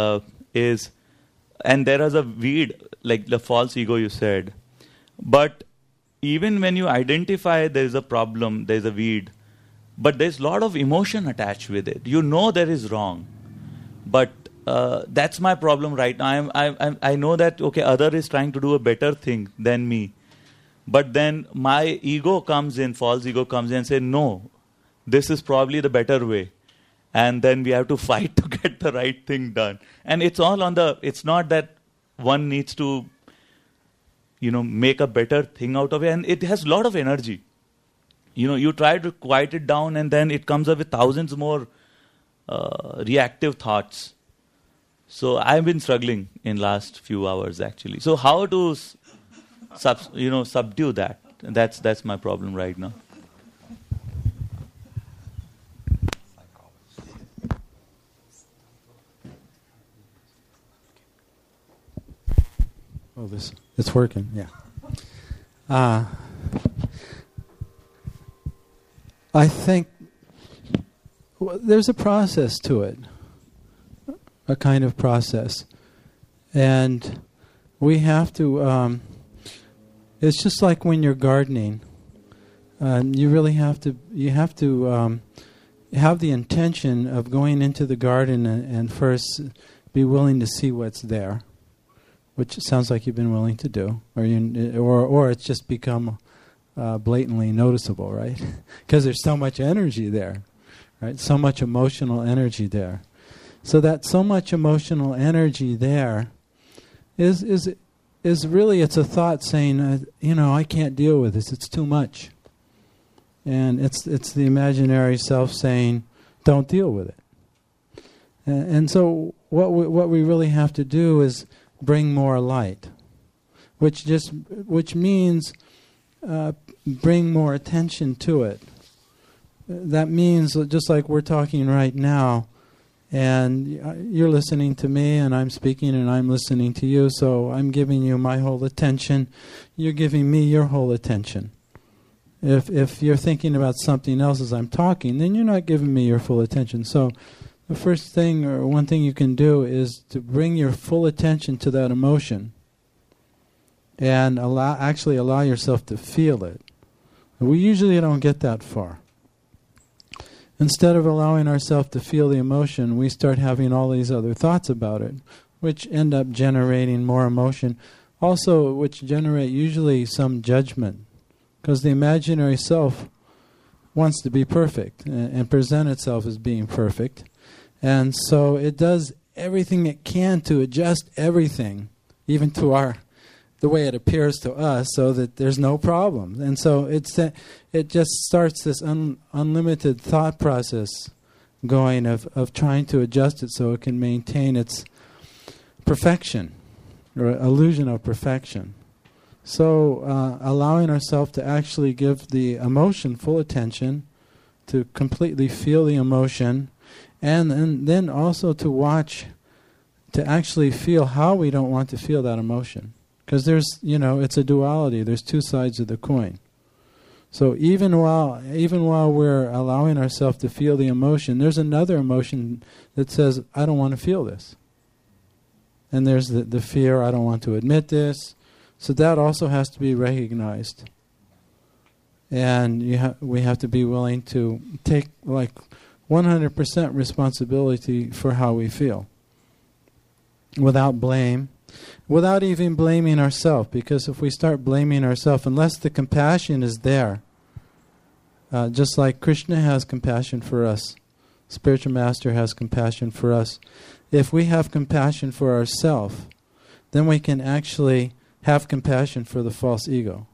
and there is a weed, like the false ego you said, but even when you identify there is a problem, there is a weed, but there's a lot of emotion attached with it. There is wrong. But that's my problem right now. I know that, okay, other is trying to do a better thing than me. But then my ego comes in, false ego comes in and says, no, this is probably the better way. And then we have to fight to get the right thing done. And it's all it's not that one needs to, make a better thing out of it. And it has a lot of energy. You try to quiet it down, and then it comes up with thousands more reactive thoughts. So I've been struggling in last few hours, actually. So how to, subdue that? That's my problem right now. Oh, it's working, yeah. I think there's a process to it, a kind of process. And we have to, it's just like when you're gardening. You really have to have the intention of going into the garden and first be willing to see what's there, which it sounds like you've been willing to do, or it's just become blatantly noticeable, right? Because there's so much energy there, right? So much emotional energy there. So that so much emotional energy there is really, it's a thought saying, I can't deal with this, it's too much. And it's the imaginary self saying, don't deal with it. And so what we really have to do is bring more light, which means bring more attention to it. That means, just like we're talking right now, and you're listening to me, and I'm speaking, and I'm listening to you, so I'm giving you my whole attention. You're giving me your whole attention. If you're thinking about something else as I'm talking, then you're not giving me your full attention. So the first thing, or one thing you can do, is to bring your full attention to that emotion and allow yourself to feel it. We usually don't get that far. Instead of allowing ourselves to feel the emotion, we start having all these other thoughts about it, which end up generating more emotion. Also, which generate usually some judgment, because the imaginary self wants to be perfect and present itself as being perfect. And so it does everything it can to adjust everything, even to the way it appears to us, so that there's no problem. And so it just starts this unlimited thought process going of trying to adjust it so it can maintain its perfection, or illusion of perfection. So allowing ourselves to actually give the emotion full attention, to completely feel the emotion, and then also to watch, to actually feel how we don't want to feel that emotion. Because there's, it's a duality. There's two sides of the coin. So even while we're allowing ourselves to feel the emotion, there's another emotion that says, I don't want to feel this. And there's the fear, I don't want to admit this. So that also has to be recognized. And we have to be willing to take 100% responsibility for how we feel. Without blame. Without even blaming ourselves. Because if we start blaming ourselves, unless the compassion is there, just like Krishna has compassion for us, Spiritual Master has compassion for us. If we have compassion for ourselves, then we can actually have compassion for the false ego.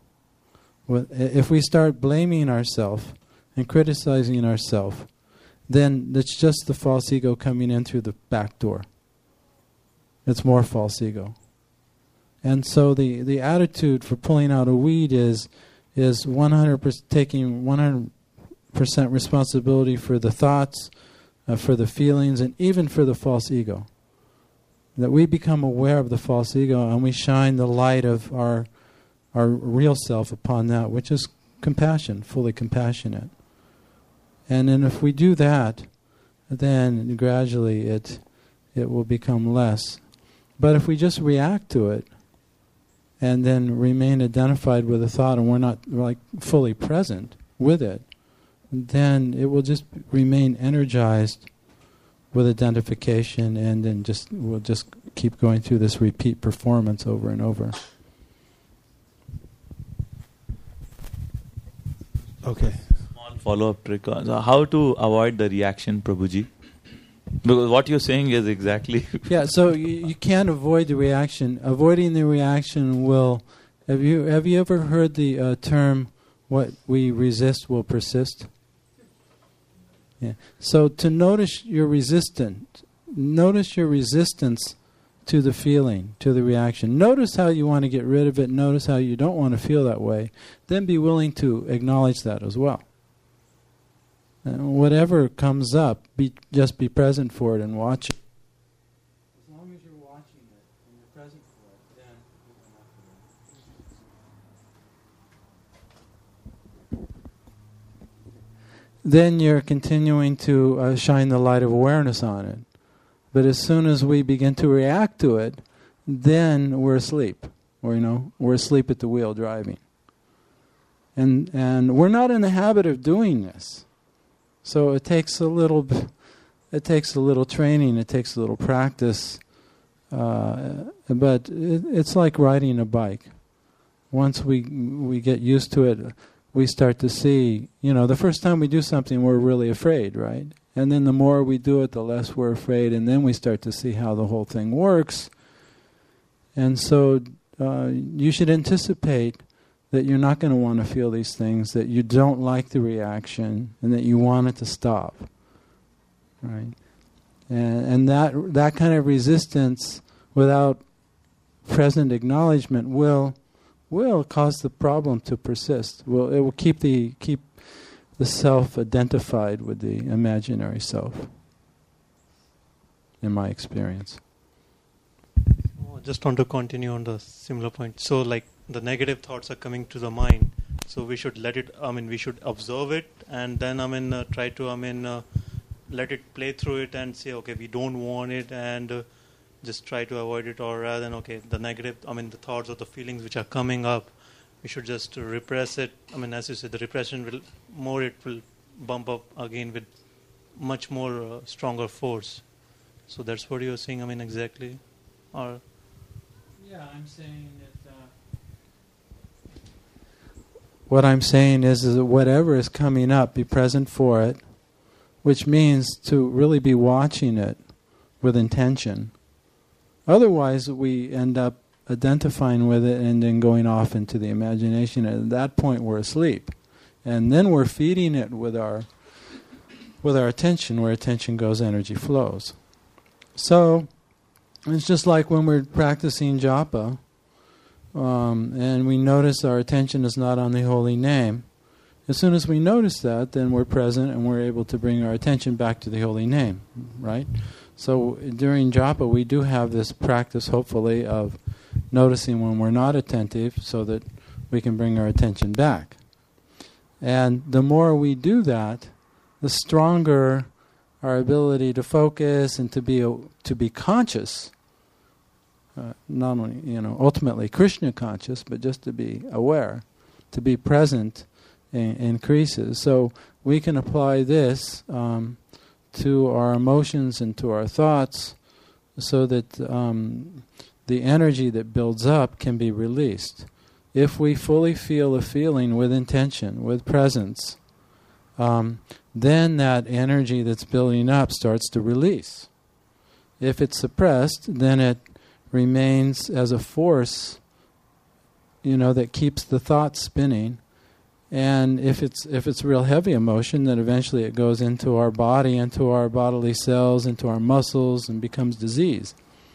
If we start blaming ourselves and criticizing ourselves, then it's just the false ego coming in through the back door. It's more false ego. And so the attitude for pulling out a weed is 100% taking 100% responsibility for the thoughts, for the feelings, and even for the false ego. That we become aware of the false ego and we shine the light of our real self upon that, which is compassion, fully compassionate. And then if we do that, then gradually it will become less. But if we just react to it and then remain identified with the thought and we're not fully present with it, then it will just remain energized with identification, and then we'll just keep going through this repeat performance over and over. Okay. Small follow-up trick. How to avoid the reaction, Prabhuji? Because what you're saying is exactly... Yeah, so you can't avoid the reaction. Avoiding the reaction will... Have you ever heard the term, what we resist will persist? Yeah. So to notice your resistance to the feeling, to the reaction. Notice how you want to get rid of it. Notice how you don't want to feel that way. Then be willing to acknowledge that as well. And whatever comes up, just be present for it and watch it. As long as you're watching it and you're present for it, then then you're continuing to shine the light of awareness on it. But as soon as we begin to react to it, then we're asleep. We're asleep at the wheel driving. And we're not in the habit of doing this. So it takes a little training, it takes a little practice. But it's like riding a bike. Once we get used to it, we start to see, the first time we do something, we're really afraid, right? And then the more we do it, the less we're afraid, and then we start to see how the whole thing works. And so you should anticipate that you're not going to want to feel these things, that you don't like the reaction, and that you want it to stop. Right? And that kind of resistance without present acknowledgement will cause the problem to persist. It will keep the self identified with the imaginary self, in my experience. Just want to continue on the similar point. So, like, the negative thoughts are coming to the mind. So we should let it. We should observe it, and then try to let it play through it and say, okay, we don't want it, and just try to avoid it. Or rather than, okay, the negative, the thoughts or the feelings which are coming up, we should just repress it. As you said, the repression it will bump up again with much more stronger force. So that's what you're saying. Exactly, or. Yeah, I'm saying that. What I'm saying is that whatever is coming up, be present for it, which means to really be watching it with intention. Otherwise, we end up identifying with it and then going off into the imagination. And at that point, we're asleep, and then we're feeding it with our attention. Where attention goes, energy flows. So. It's just like when we're practicing japa, and we notice our attention is not on the holy name. As soon as we notice that, then we're present and we're able to bring our attention back to the holy name, right? So during japa, we do have this practice, hopefully, of noticing when we're not attentive so that we can bring our attention back. And the more we do that, the stronger our ability to focus and to be conscious, not only ultimately Krishna conscious, but just to be aware, to be present, increases. So we can apply this to our emotions and to our thoughts, so that the energy that builds up can be released. If we fully feel a feeling with intention, with presence, then that energy that's building up starts to release. If it's suppressed, then it remains as a force, that keeps the thought spinning. And if it's real heavy emotion, then eventually it goes into our body, into our bodily cells, into our muscles, and becomes disease.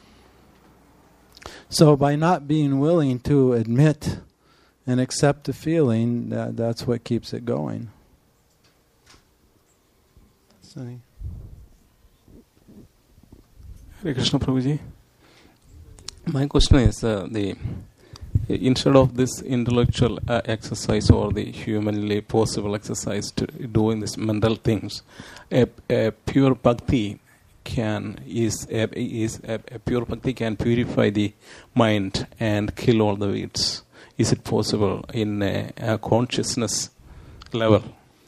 So by not being willing to admit and accept the feeling, that's what keeps it going. Sunny. Hare Krishna Prabhuji. My question is, instead of this intellectual exercise or the humanly possible exercise to doing these mental things, a pure bhakti can purify the mind and kill all the weeds. Is it possible in a consciousness level?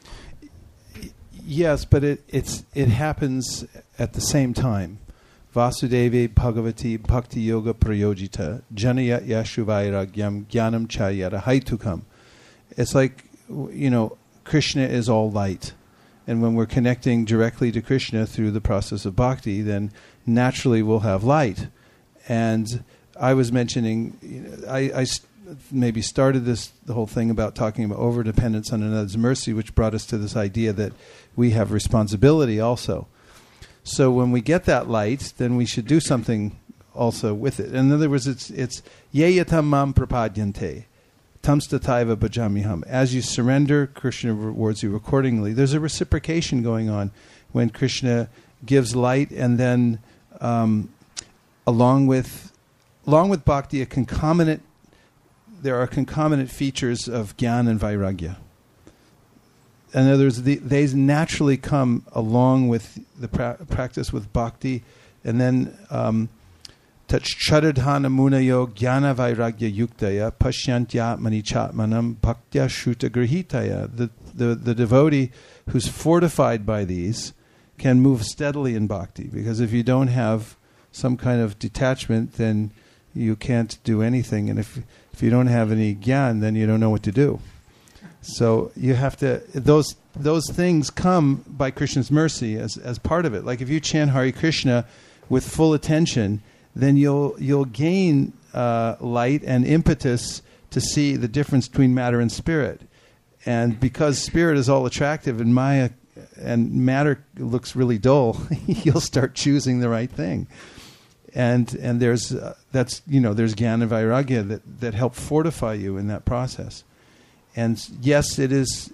Yes, but it happens at the same time. Vasudeve Bhagavati Bhakti Yoga Prayojita Janaya Yashuvairagyam Jnanam Chayara Haitukam. It's like, Krishna is all light. And when we're connecting directly to Krishna through the process of bhakti, then naturally we'll have light. And I was mentioning, I maybe started the whole thing about talking about overdependence on another's mercy, which brought us to this idea that we have responsibility also. So when we get that light, then we should do something also with it. In other words, it's yeyatam mam prapadyante, tamstataiva bhajamiham. As you surrender, Krishna rewards you accordingly. There's a reciprocation going on when Krishna gives light, and then along with bhakti, there are concomitant features of jnana and vairagya. In other words, they naturally come along with the practice with bhakti, and then tachcharadhana munayo jnana vairagya yuktaya pashyantya manichatmanam bhaktya shuta grihitaya. The devotee who's fortified by these can move steadily in bhakti, because if you don't have some kind of detachment, then you can't do anything, and if you don't have any jnana, then you don't know what to do. So you have to, those those things come by Krishna's mercy as part of it. Like if you chant Hare Krishna with full attention, then you'll gain light and impetus to see the difference between matter and spirit. And because spirit is all attractive and Maya and matter looks really dull, you'll start choosing the right thing. And there's there's Jnana and Vairagya that help fortify you in that process. And yes, it is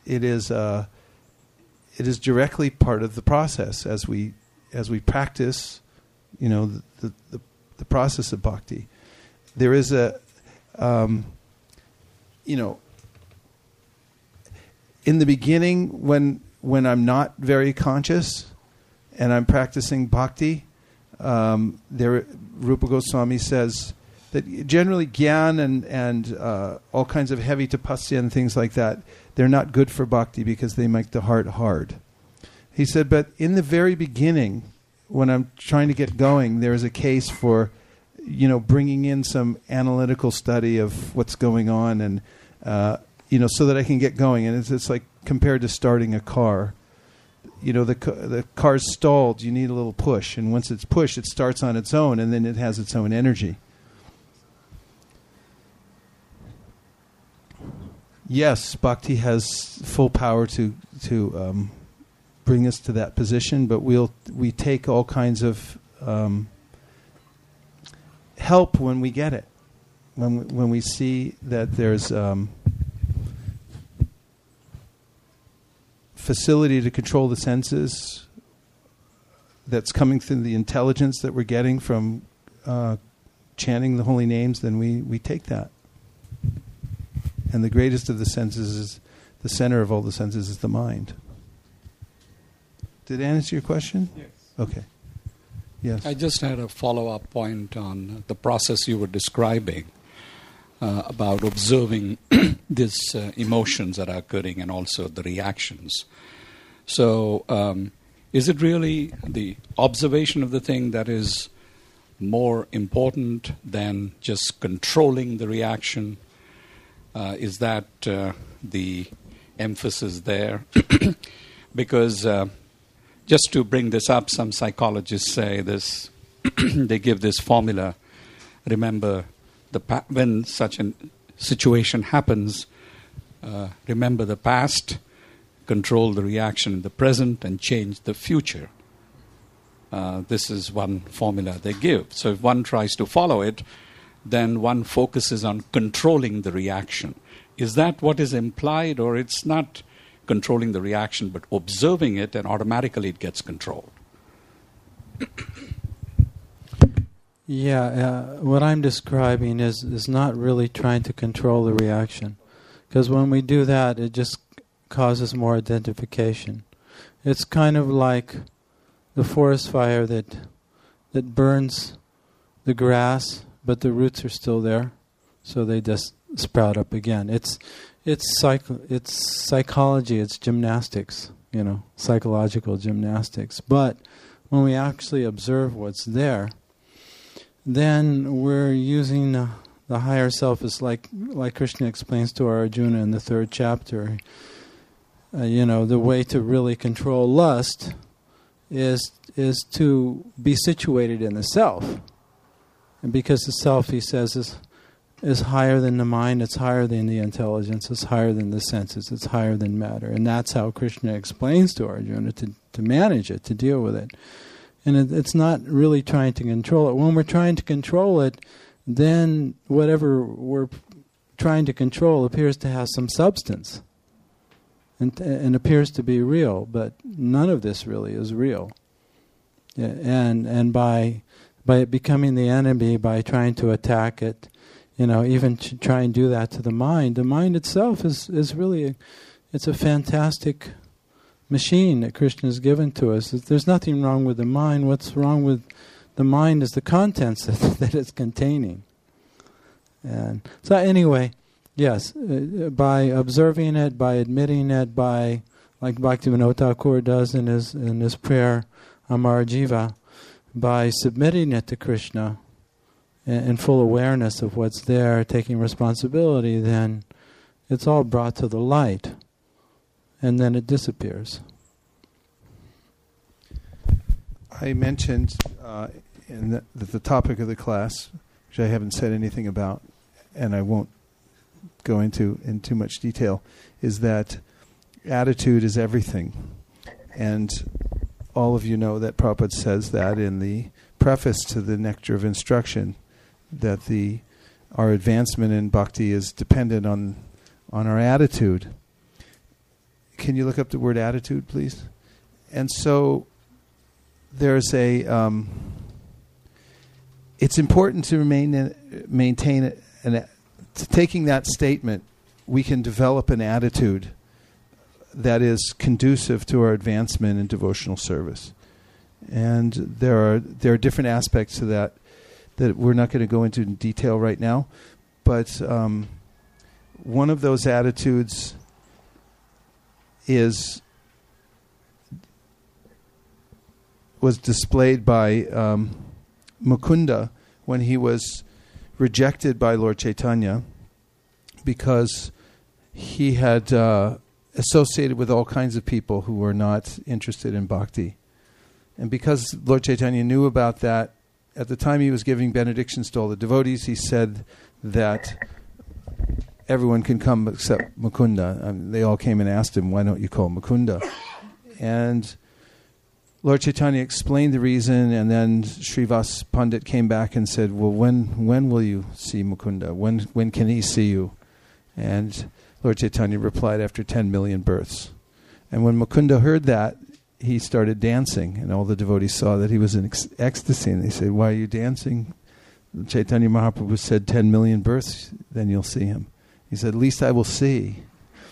directly part of the process as we practice, the process of bhakti. There is in the beginning when I'm not very conscious and I'm practicing bhakti, Rupa Goswami says that generally gyan and all kinds of heavy tapasya and things like that, they're not good for bhakti because they make the heart hard. He said, but in the very beginning, when I'm trying to get going, there is a case for, bringing in some analytical study of what's going on and, so that I can get going. And it's like compared to starting a car. The car's stalled, you need a little push. And once it's pushed, it starts on its own, and then it has its own energy. Yes, bhakti has full power to bring us to that position, but we take all kinds of help when we get it. When we see that there's facility to control the senses that's coming through the intelligence that we're getting from chanting the holy names, then we take that. And the greatest of the senses is, the center of all the senses is the mind. Did I answer your question? Yes. Okay. Yes. I just had a follow-up point on the process you were describing about observing these emotions that are occurring and also the reactions. So is it really the observation of the thing that is more important than just controlling the reaction? Is that the emphasis there? Because just to bring this up, some psychologists say this, they give this formula. Remember, when such a situation happens, remember the past, control the reaction in the present, and change the future. This is one formula they give. So if one tries to follow it, then one focuses on controlling the reaction. Is that what is implied, or it's not controlling the reaction, but observing it, and automatically it gets controlled? Yeah, what I'm describing is not really trying to control the reaction. Because when we do that, it just causes more identification. It's kind of like the forest fire that burns the grass, but the roots are still there, so they just sprout up again. It's psychology, it's gymnastics, psychological gymnastics. But when we actually observe what's there, then we're using the higher self, is like Krishna explains to our Arjuna in the 3rd chapter. The way to really control lust is to be situated in the self. And because the self, he says, is higher than the mind, it's higher than the intelligence, it's higher than the senses, it's higher than matter. And that's how Krishna explains to Arjuna to manage it, to deal with it. And it's not really trying to control it. When we're trying to control it, then whatever we're trying to control appears to have some substance and appears to be real, but none of this really is real. Yeah, and by it becoming the enemy, by trying to attack it, even to try and do that to the mind itself is really, it's a fantastic machine that Krishna has given to us. There's nothing wrong with the mind. What's wrong with the mind is the contents that it's containing. And so anyway, yes, by observing it, by admitting it, by, like Bhaktivinoda Thakur does in his prayer, Amar Jiva, by submitting it to Krishna in full awareness of what's there, taking responsibility, then it's all brought to the light. and then it disappears. I mentioned in the topic of the class, which I haven't said anything about, and I won't go into in too much detail, is that attitude is everything. And all of you know that Prabhupada says that in the preface to the Nectar of Instruction, that our advancement in bhakti is dependent on our attitude. Can you look up the word attitude, please? And so there's it's important to maintain taking that statement, we can develop an attitude that is conducive to our advancement in devotional service. And there are different aspects to that we're not going to go into in detail right now. But one of those attitudes was displayed by Mukunda when he was rejected by Lord Chaitanya because he had associated with all kinds of people who were not interested in bhakti. And because Lord Chaitanya knew about that, at the time he was giving benedictions to all the devotees, he said that everyone can come except Mukunda. They all came and asked him, why don't you call Mukunda? And Lord Chaitanya explained the reason, and then Srivas Pandit came back and said, well, when will you see Mukunda? When can he see you? And Lord Chaitanya replied, after 10 million births. And when Mukunda heard that, he started dancing, and all the devotees saw that he was in ecstasy, and they said, why are you dancing? Chaitanya Mahaprabhu said 10 million births, then you'll see him. He said, at least I will see.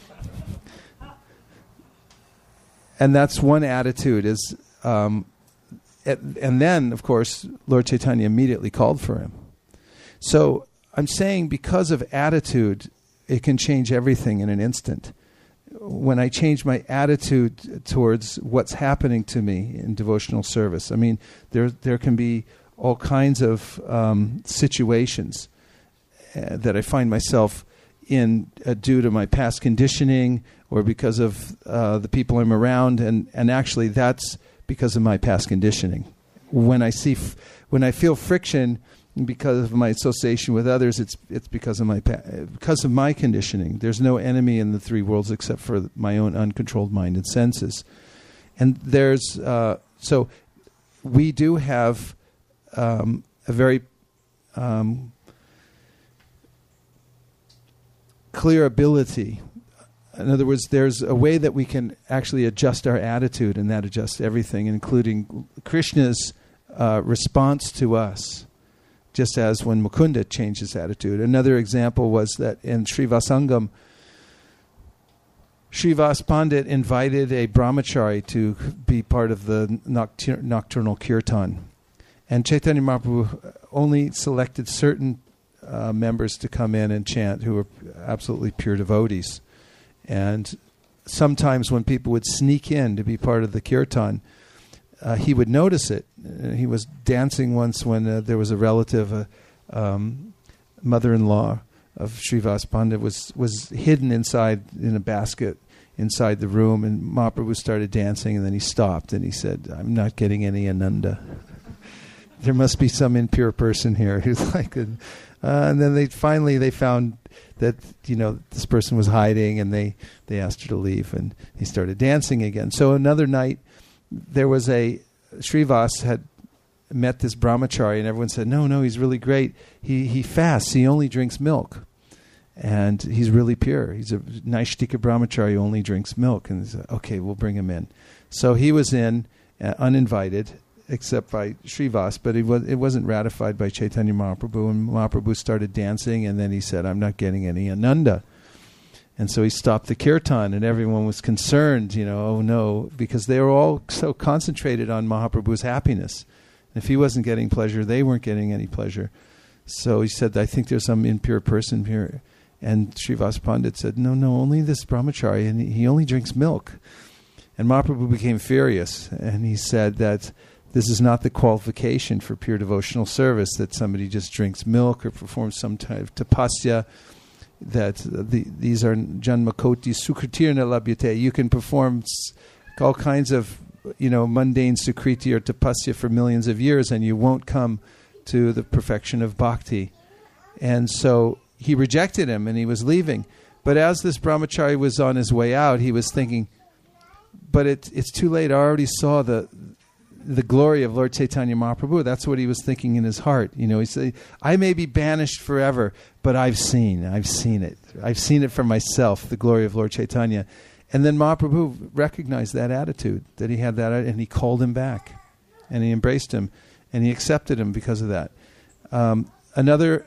And that's one attitude, is and then, of course, Lord Chaitanya immediately called for him. So I'm saying because of attitude, it can change everything in an instant. When I change my attitude towards what's happening to me in devotional service, I mean, there can be all kinds of situations that I find myself in due to my past conditioning or because of the people I'm around, and actually that's because of my past conditioning. When I feel friction because of my association with others, it's because of my conditioning. There's no enemy in the three worlds except for my own uncontrolled mind and senses. And there's so we do have a very clear ability. In other words, there's a way that we can actually adjust our attitude, and that adjusts everything, including Krishna's response to us, just as when Mukunda changed his attitude. Another example was that in Srivasangam, Srivas Pandit invited a brahmachari to be part of the nocturnal kirtan. And Chaitanya Mahaprabhu only selected certain members to come in and chant who were absolutely pure devotees. And sometimes when people would sneak in to be part of the kirtan, he would notice it. He was dancing once when there was a relative, mother-in-law of Srivas Pandit was hidden in a basket inside the room, and Mahaprabhu started dancing, and then he stopped and he said, I'm not getting any Ananda. There must be some impure person here who's like, and then they found that this person was hiding, and they asked her to leave, and he started dancing again. So another night, there was Srivas had met this brahmachari, and everyone said, no, he's really great. He fasts. He only drinks milk. And he's really pure. He's a Naishtika brahmachari who only drinks milk. And he said, okay, we'll bring him in. So he was in, uninvited, except by Srivas, but it wasn't ratified by Chaitanya Mahaprabhu. And Mahaprabhu started dancing, and then he said, I'm not getting any Ananda. And so he stopped the kirtan, and everyone was concerned, oh no, because they were all so concentrated on Mahaprabhu's happiness. And if he wasn't getting pleasure, they weren't getting any pleasure. So he said, I think there's some impure person here. And Srivas Pandit said, no, only this brahmachari, and he only drinks milk. And Mahaprabhu became furious, and he said that this is not the qualification for pure devotional service, that somebody just drinks milk or performs some type of tapasya. that these are janmakoti sukritirna labhyate. You can perform all kinds of mundane sukriti or tapasya for millions of years, and you won't come to the perfection of bhakti. And so he rejected him, and he was leaving. But as this brahmachari was on his way out, he was thinking, but it's too late. I already saw the glory of Lord Chaitanya Mahaprabhu. That's what he was thinking in his heart. He said, I may be banished forever, but I've seen it. I've seen it for myself, the glory of Lord Chaitanya. And then Mahaprabhu recognized that attitude, that he had that, and he called him back, and he embraced him, and he accepted him because of that. Another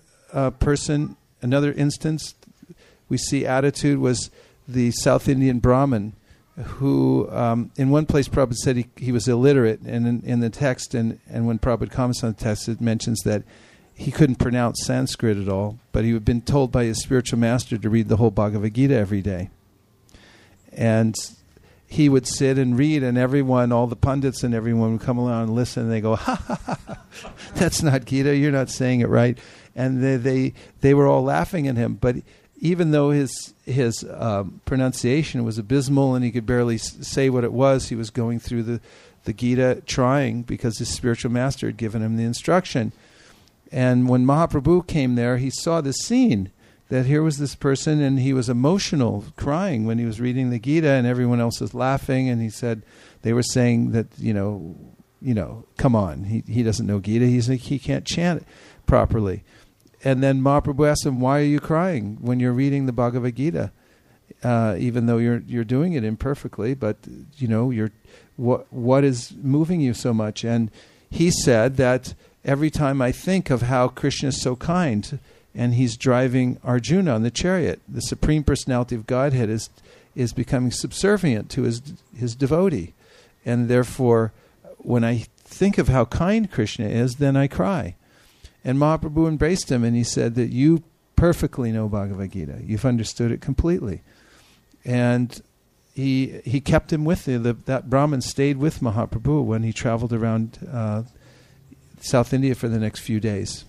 instance we see attitude was the South Indian Brahmin, who in one place Prabhupada said he was illiterate, and in the text, and when Prabhupada comments on the text, it mentions that he couldn't pronounce Sanskrit at all, but he had been told by his spiritual master to read the whole Bhagavad Gita every day. And he would sit and read, and all the pundits and everyone would come along and listen, and they go, ha, ha, ha, that's not Gita, you're not saying it right. And they were all laughing at him, but even though his pronunciation was abysmal and he could barely say what it was, he was going through the Gita trying, because his spiritual master had given him the instruction. And when Mahaprabhu came there, he saw this scene, that here was this person, and he was emotional, crying when he was reading the Gita, and everyone else was laughing, and he said, they were saying that, come on, he doesn't know Gita, he can't chant properly. And then Mahaprabhu asked him, why are you crying when you're reading the Bhagavad Gita? Even though you're doing it imperfectly, but what is moving you so much? And he said that every time I think of how Krishna is so kind, and he's driving Arjuna on the chariot, the Supreme Personality of Godhead is becoming subservient to his devotee. And therefore, when I think of how kind Krishna is, then I cry. And Mahaprabhu embraced him, and he said that you perfectly know Bhagavad Gita. You've understood it completely. And he kept him with him. That Brahmin stayed with Mahaprabhu when he traveled around South India for the next few days.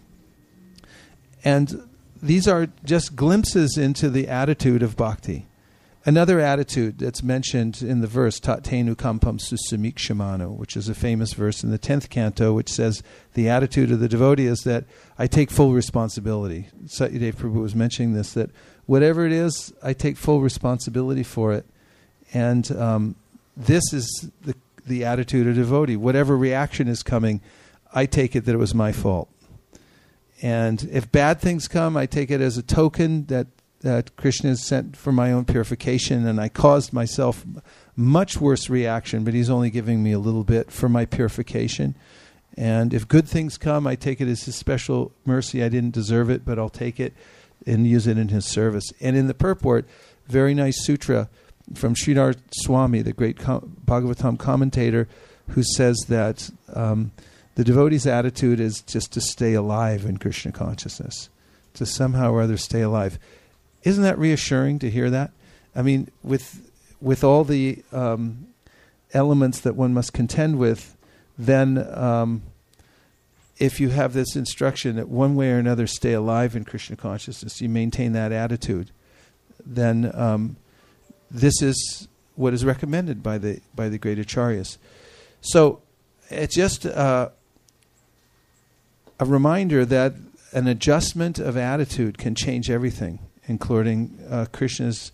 And these are just glimpses into the attitude of bhakti. Another attitude that's mentioned in the verse, Tattenu kampam susamikshimano, which is a famous verse in the 10th canto, which says the attitude of the devotee is that I take full responsibility. Satyadev Prabhu was mentioning this, that whatever it is, I take full responsibility for it. And this is the attitude of devotee. Whatever reaction is coming, I take it that it was my fault. And if bad things come, I take it as a token that Krishna is sent for my own purification, and I caused myself much worse reaction, but he's only giving me a little bit for my purification. And if good things come, I take it as his special mercy. I didn't deserve it, but I'll take it and use it in his service. And in the purport, very nice sutra from Sridhar Swami, the great Bhagavatam commentator, who says that the devotee's attitude is just to stay alive in Krishna consciousness, to somehow or other stay alive. Isn't that reassuring to hear that? I mean, with all the elements that one must contend with, then if you have this instruction that one way or another stay alive in Krishna consciousness, you maintain that attitude, then this is what is recommended by the great acharyas. So it's just a reminder that an adjustment of attitude can change everything, including Krishna's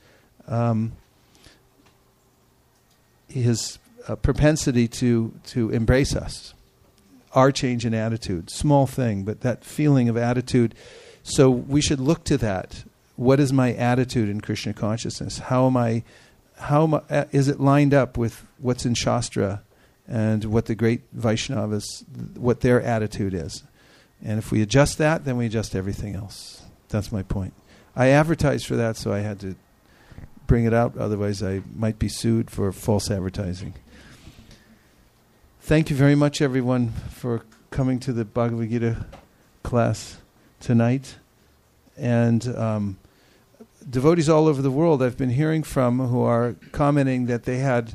his propensity to embrace us. Our change in attitude, small thing, but that feeling of attitude. So we should look to that. What is my attitude in Krishna consciousness? How am I? Is it lined up with what's in Shastra and what the great Vaishnavas, what their attitude is? And if we adjust that, then we adjust everything else. That's my point. I advertised for that, so I had to bring it out. Otherwise, I might be sued for false advertising. Thank you very much, everyone, for coming to the Bhagavad Gita class tonight. And devotees all over the world I've been hearing from who are commenting that they had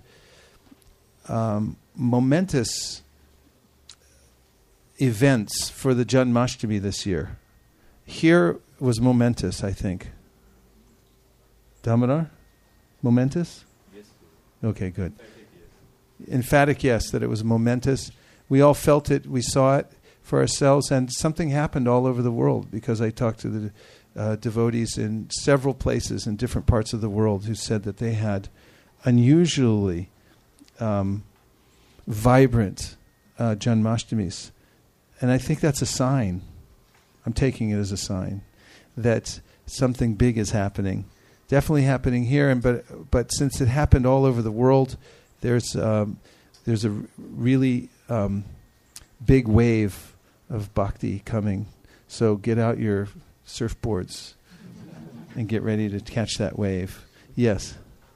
momentous events for the Janmashtami this year. Here was momentous, I think. Damodar? Momentous? Yes. Okay, good. Emphatic, yes, that it was momentous. We all felt it, we saw it for ourselves, and something happened all over the world because I talked to the devotees in several places in different parts of the world who said that they had unusually vibrant Janmashtamis. And I think that's a sign. I'm taking it as a sign that something big is happening. Definitely happening here, but since it happened all over the world, there's a really big wave of bhakti coming. So get out your surfboards and get ready to catch that wave. Yes.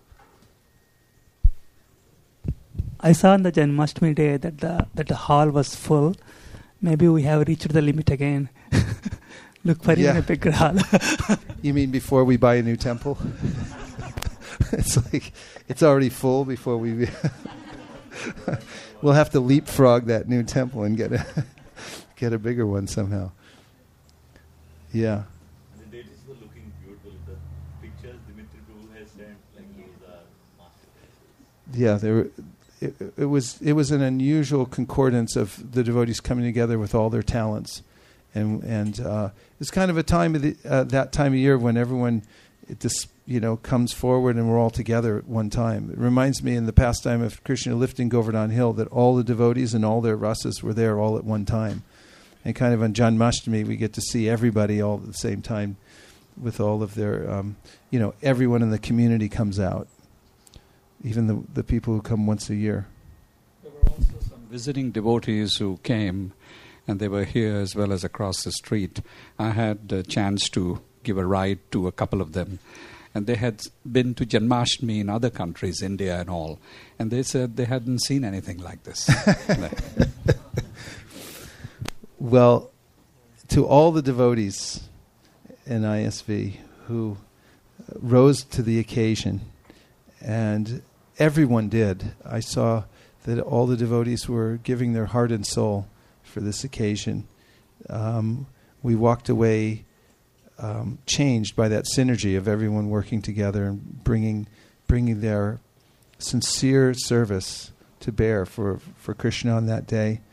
I saw on the Janmashtami day that the hall was full. Maybe we have reached the limit again. Look for even a bigger hall. You mean before we buy a new temple? It's like it's already full before we. We'll have to leapfrog that new temple and get a bigger one somehow. Yeah. The deities were looking beautiful. The pictures Dimitri Prabhu has sent, like those are masterpieces. Yeah, it was an unusual concordance of the devotees coming together with all their talents, and it's kind of a time of that time of year when everyone comes forward and we're all together at one time. It reminds me in the pastime of Krishna lifting Govardhan Hill that all the devotees and all their rasas were there all at one time. And kind of on Janmashtami, we get to see everybody all at the same time with all of their, everyone in the community comes out, even the people who come once a year. There were also some visiting devotees who came, and they were here as well as across the street. I had a chance to give a ride to a couple of them. And they had been to Janmashtami in other countries, India and all. And they said they hadn't seen anything like this. Well, to all the devotees in ISV who rose to the occasion, and everyone did. I saw that all the devotees were giving their heart and soul for this occasion. We walked away changed by that synergy of everyone working together and bringing their sincere service to bear for Krishna on that day.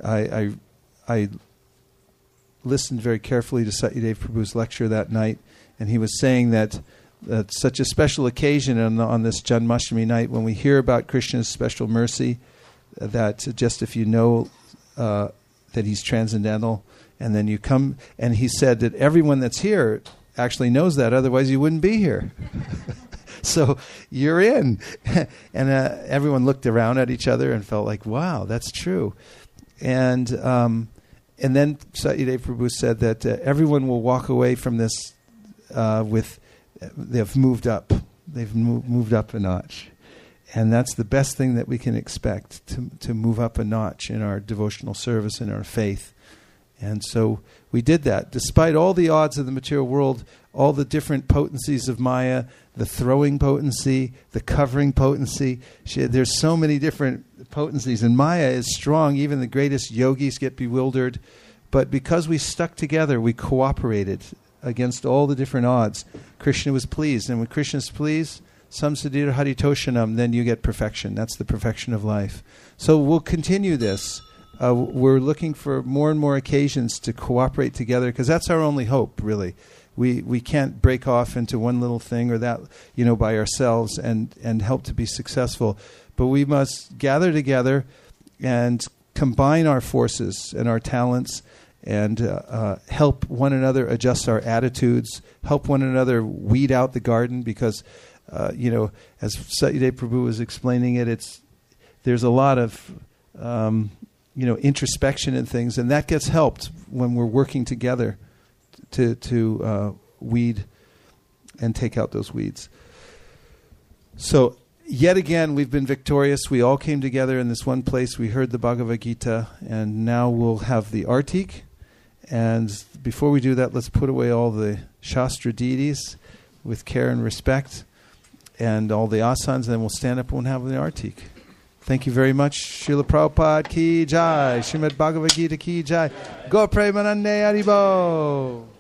I listened very carefully to Satyadev Prabhu's lecture that night, and he was saying that such a special occasion on this Janmashtami night, when we hear about Krishna's special mercy, that just if you know that he's transcendental, and then you come, and he said that everyone that's here actually knows that, otherwise you wouldn't be here. So you're in. And everyone looked around at each other and felt like, wow, that's true. And then Satyadev Prabhu said that everyone will walk away from this they've moved up. They've moved up a notch. And that's the best thing that we can expect, to move up a notch in our devotional service and our faith. And so we did that. Despite all the odds of the material world, all the different potencies of Maya, the throwing potency, the covering potency, there's so many different potencies. And Maya is strong. Even the greatest yogis get bewildered. But because we stuck together, we cooperated against all the different odds. Krishna was pleased. And when Krishna is pleased, samsadhira haritoshanam, then you get perfection. That's the perfection of life. So we'll continue this. We're looking for more and more occasions to cooperate together, because that's our only hope, really. We can't break off into one little thing or that, by ourselves and help to be successful. But we must gather together and combine our forces and our talents and help one another adjust our attitudes, help one another weed out the garden, because, as Satyadev Prabhu was explaining it, there's a lot of introspection and things, and that gets helped when we're working together to weed and take out those weeds. So yet again, we've been victorious. We all came together in this one place. We heard the Bhagavad Gita, and now we'll have the Artik. And before we do that, let's put away all the Shastra deities with care and respect, and all the asanas, and then we'll stand up and we'll have the Artik. Thank you very much. Srila Prabhupada ki jai. Srimad Bhagavad Gita ki jai. Go Premanande Haribo.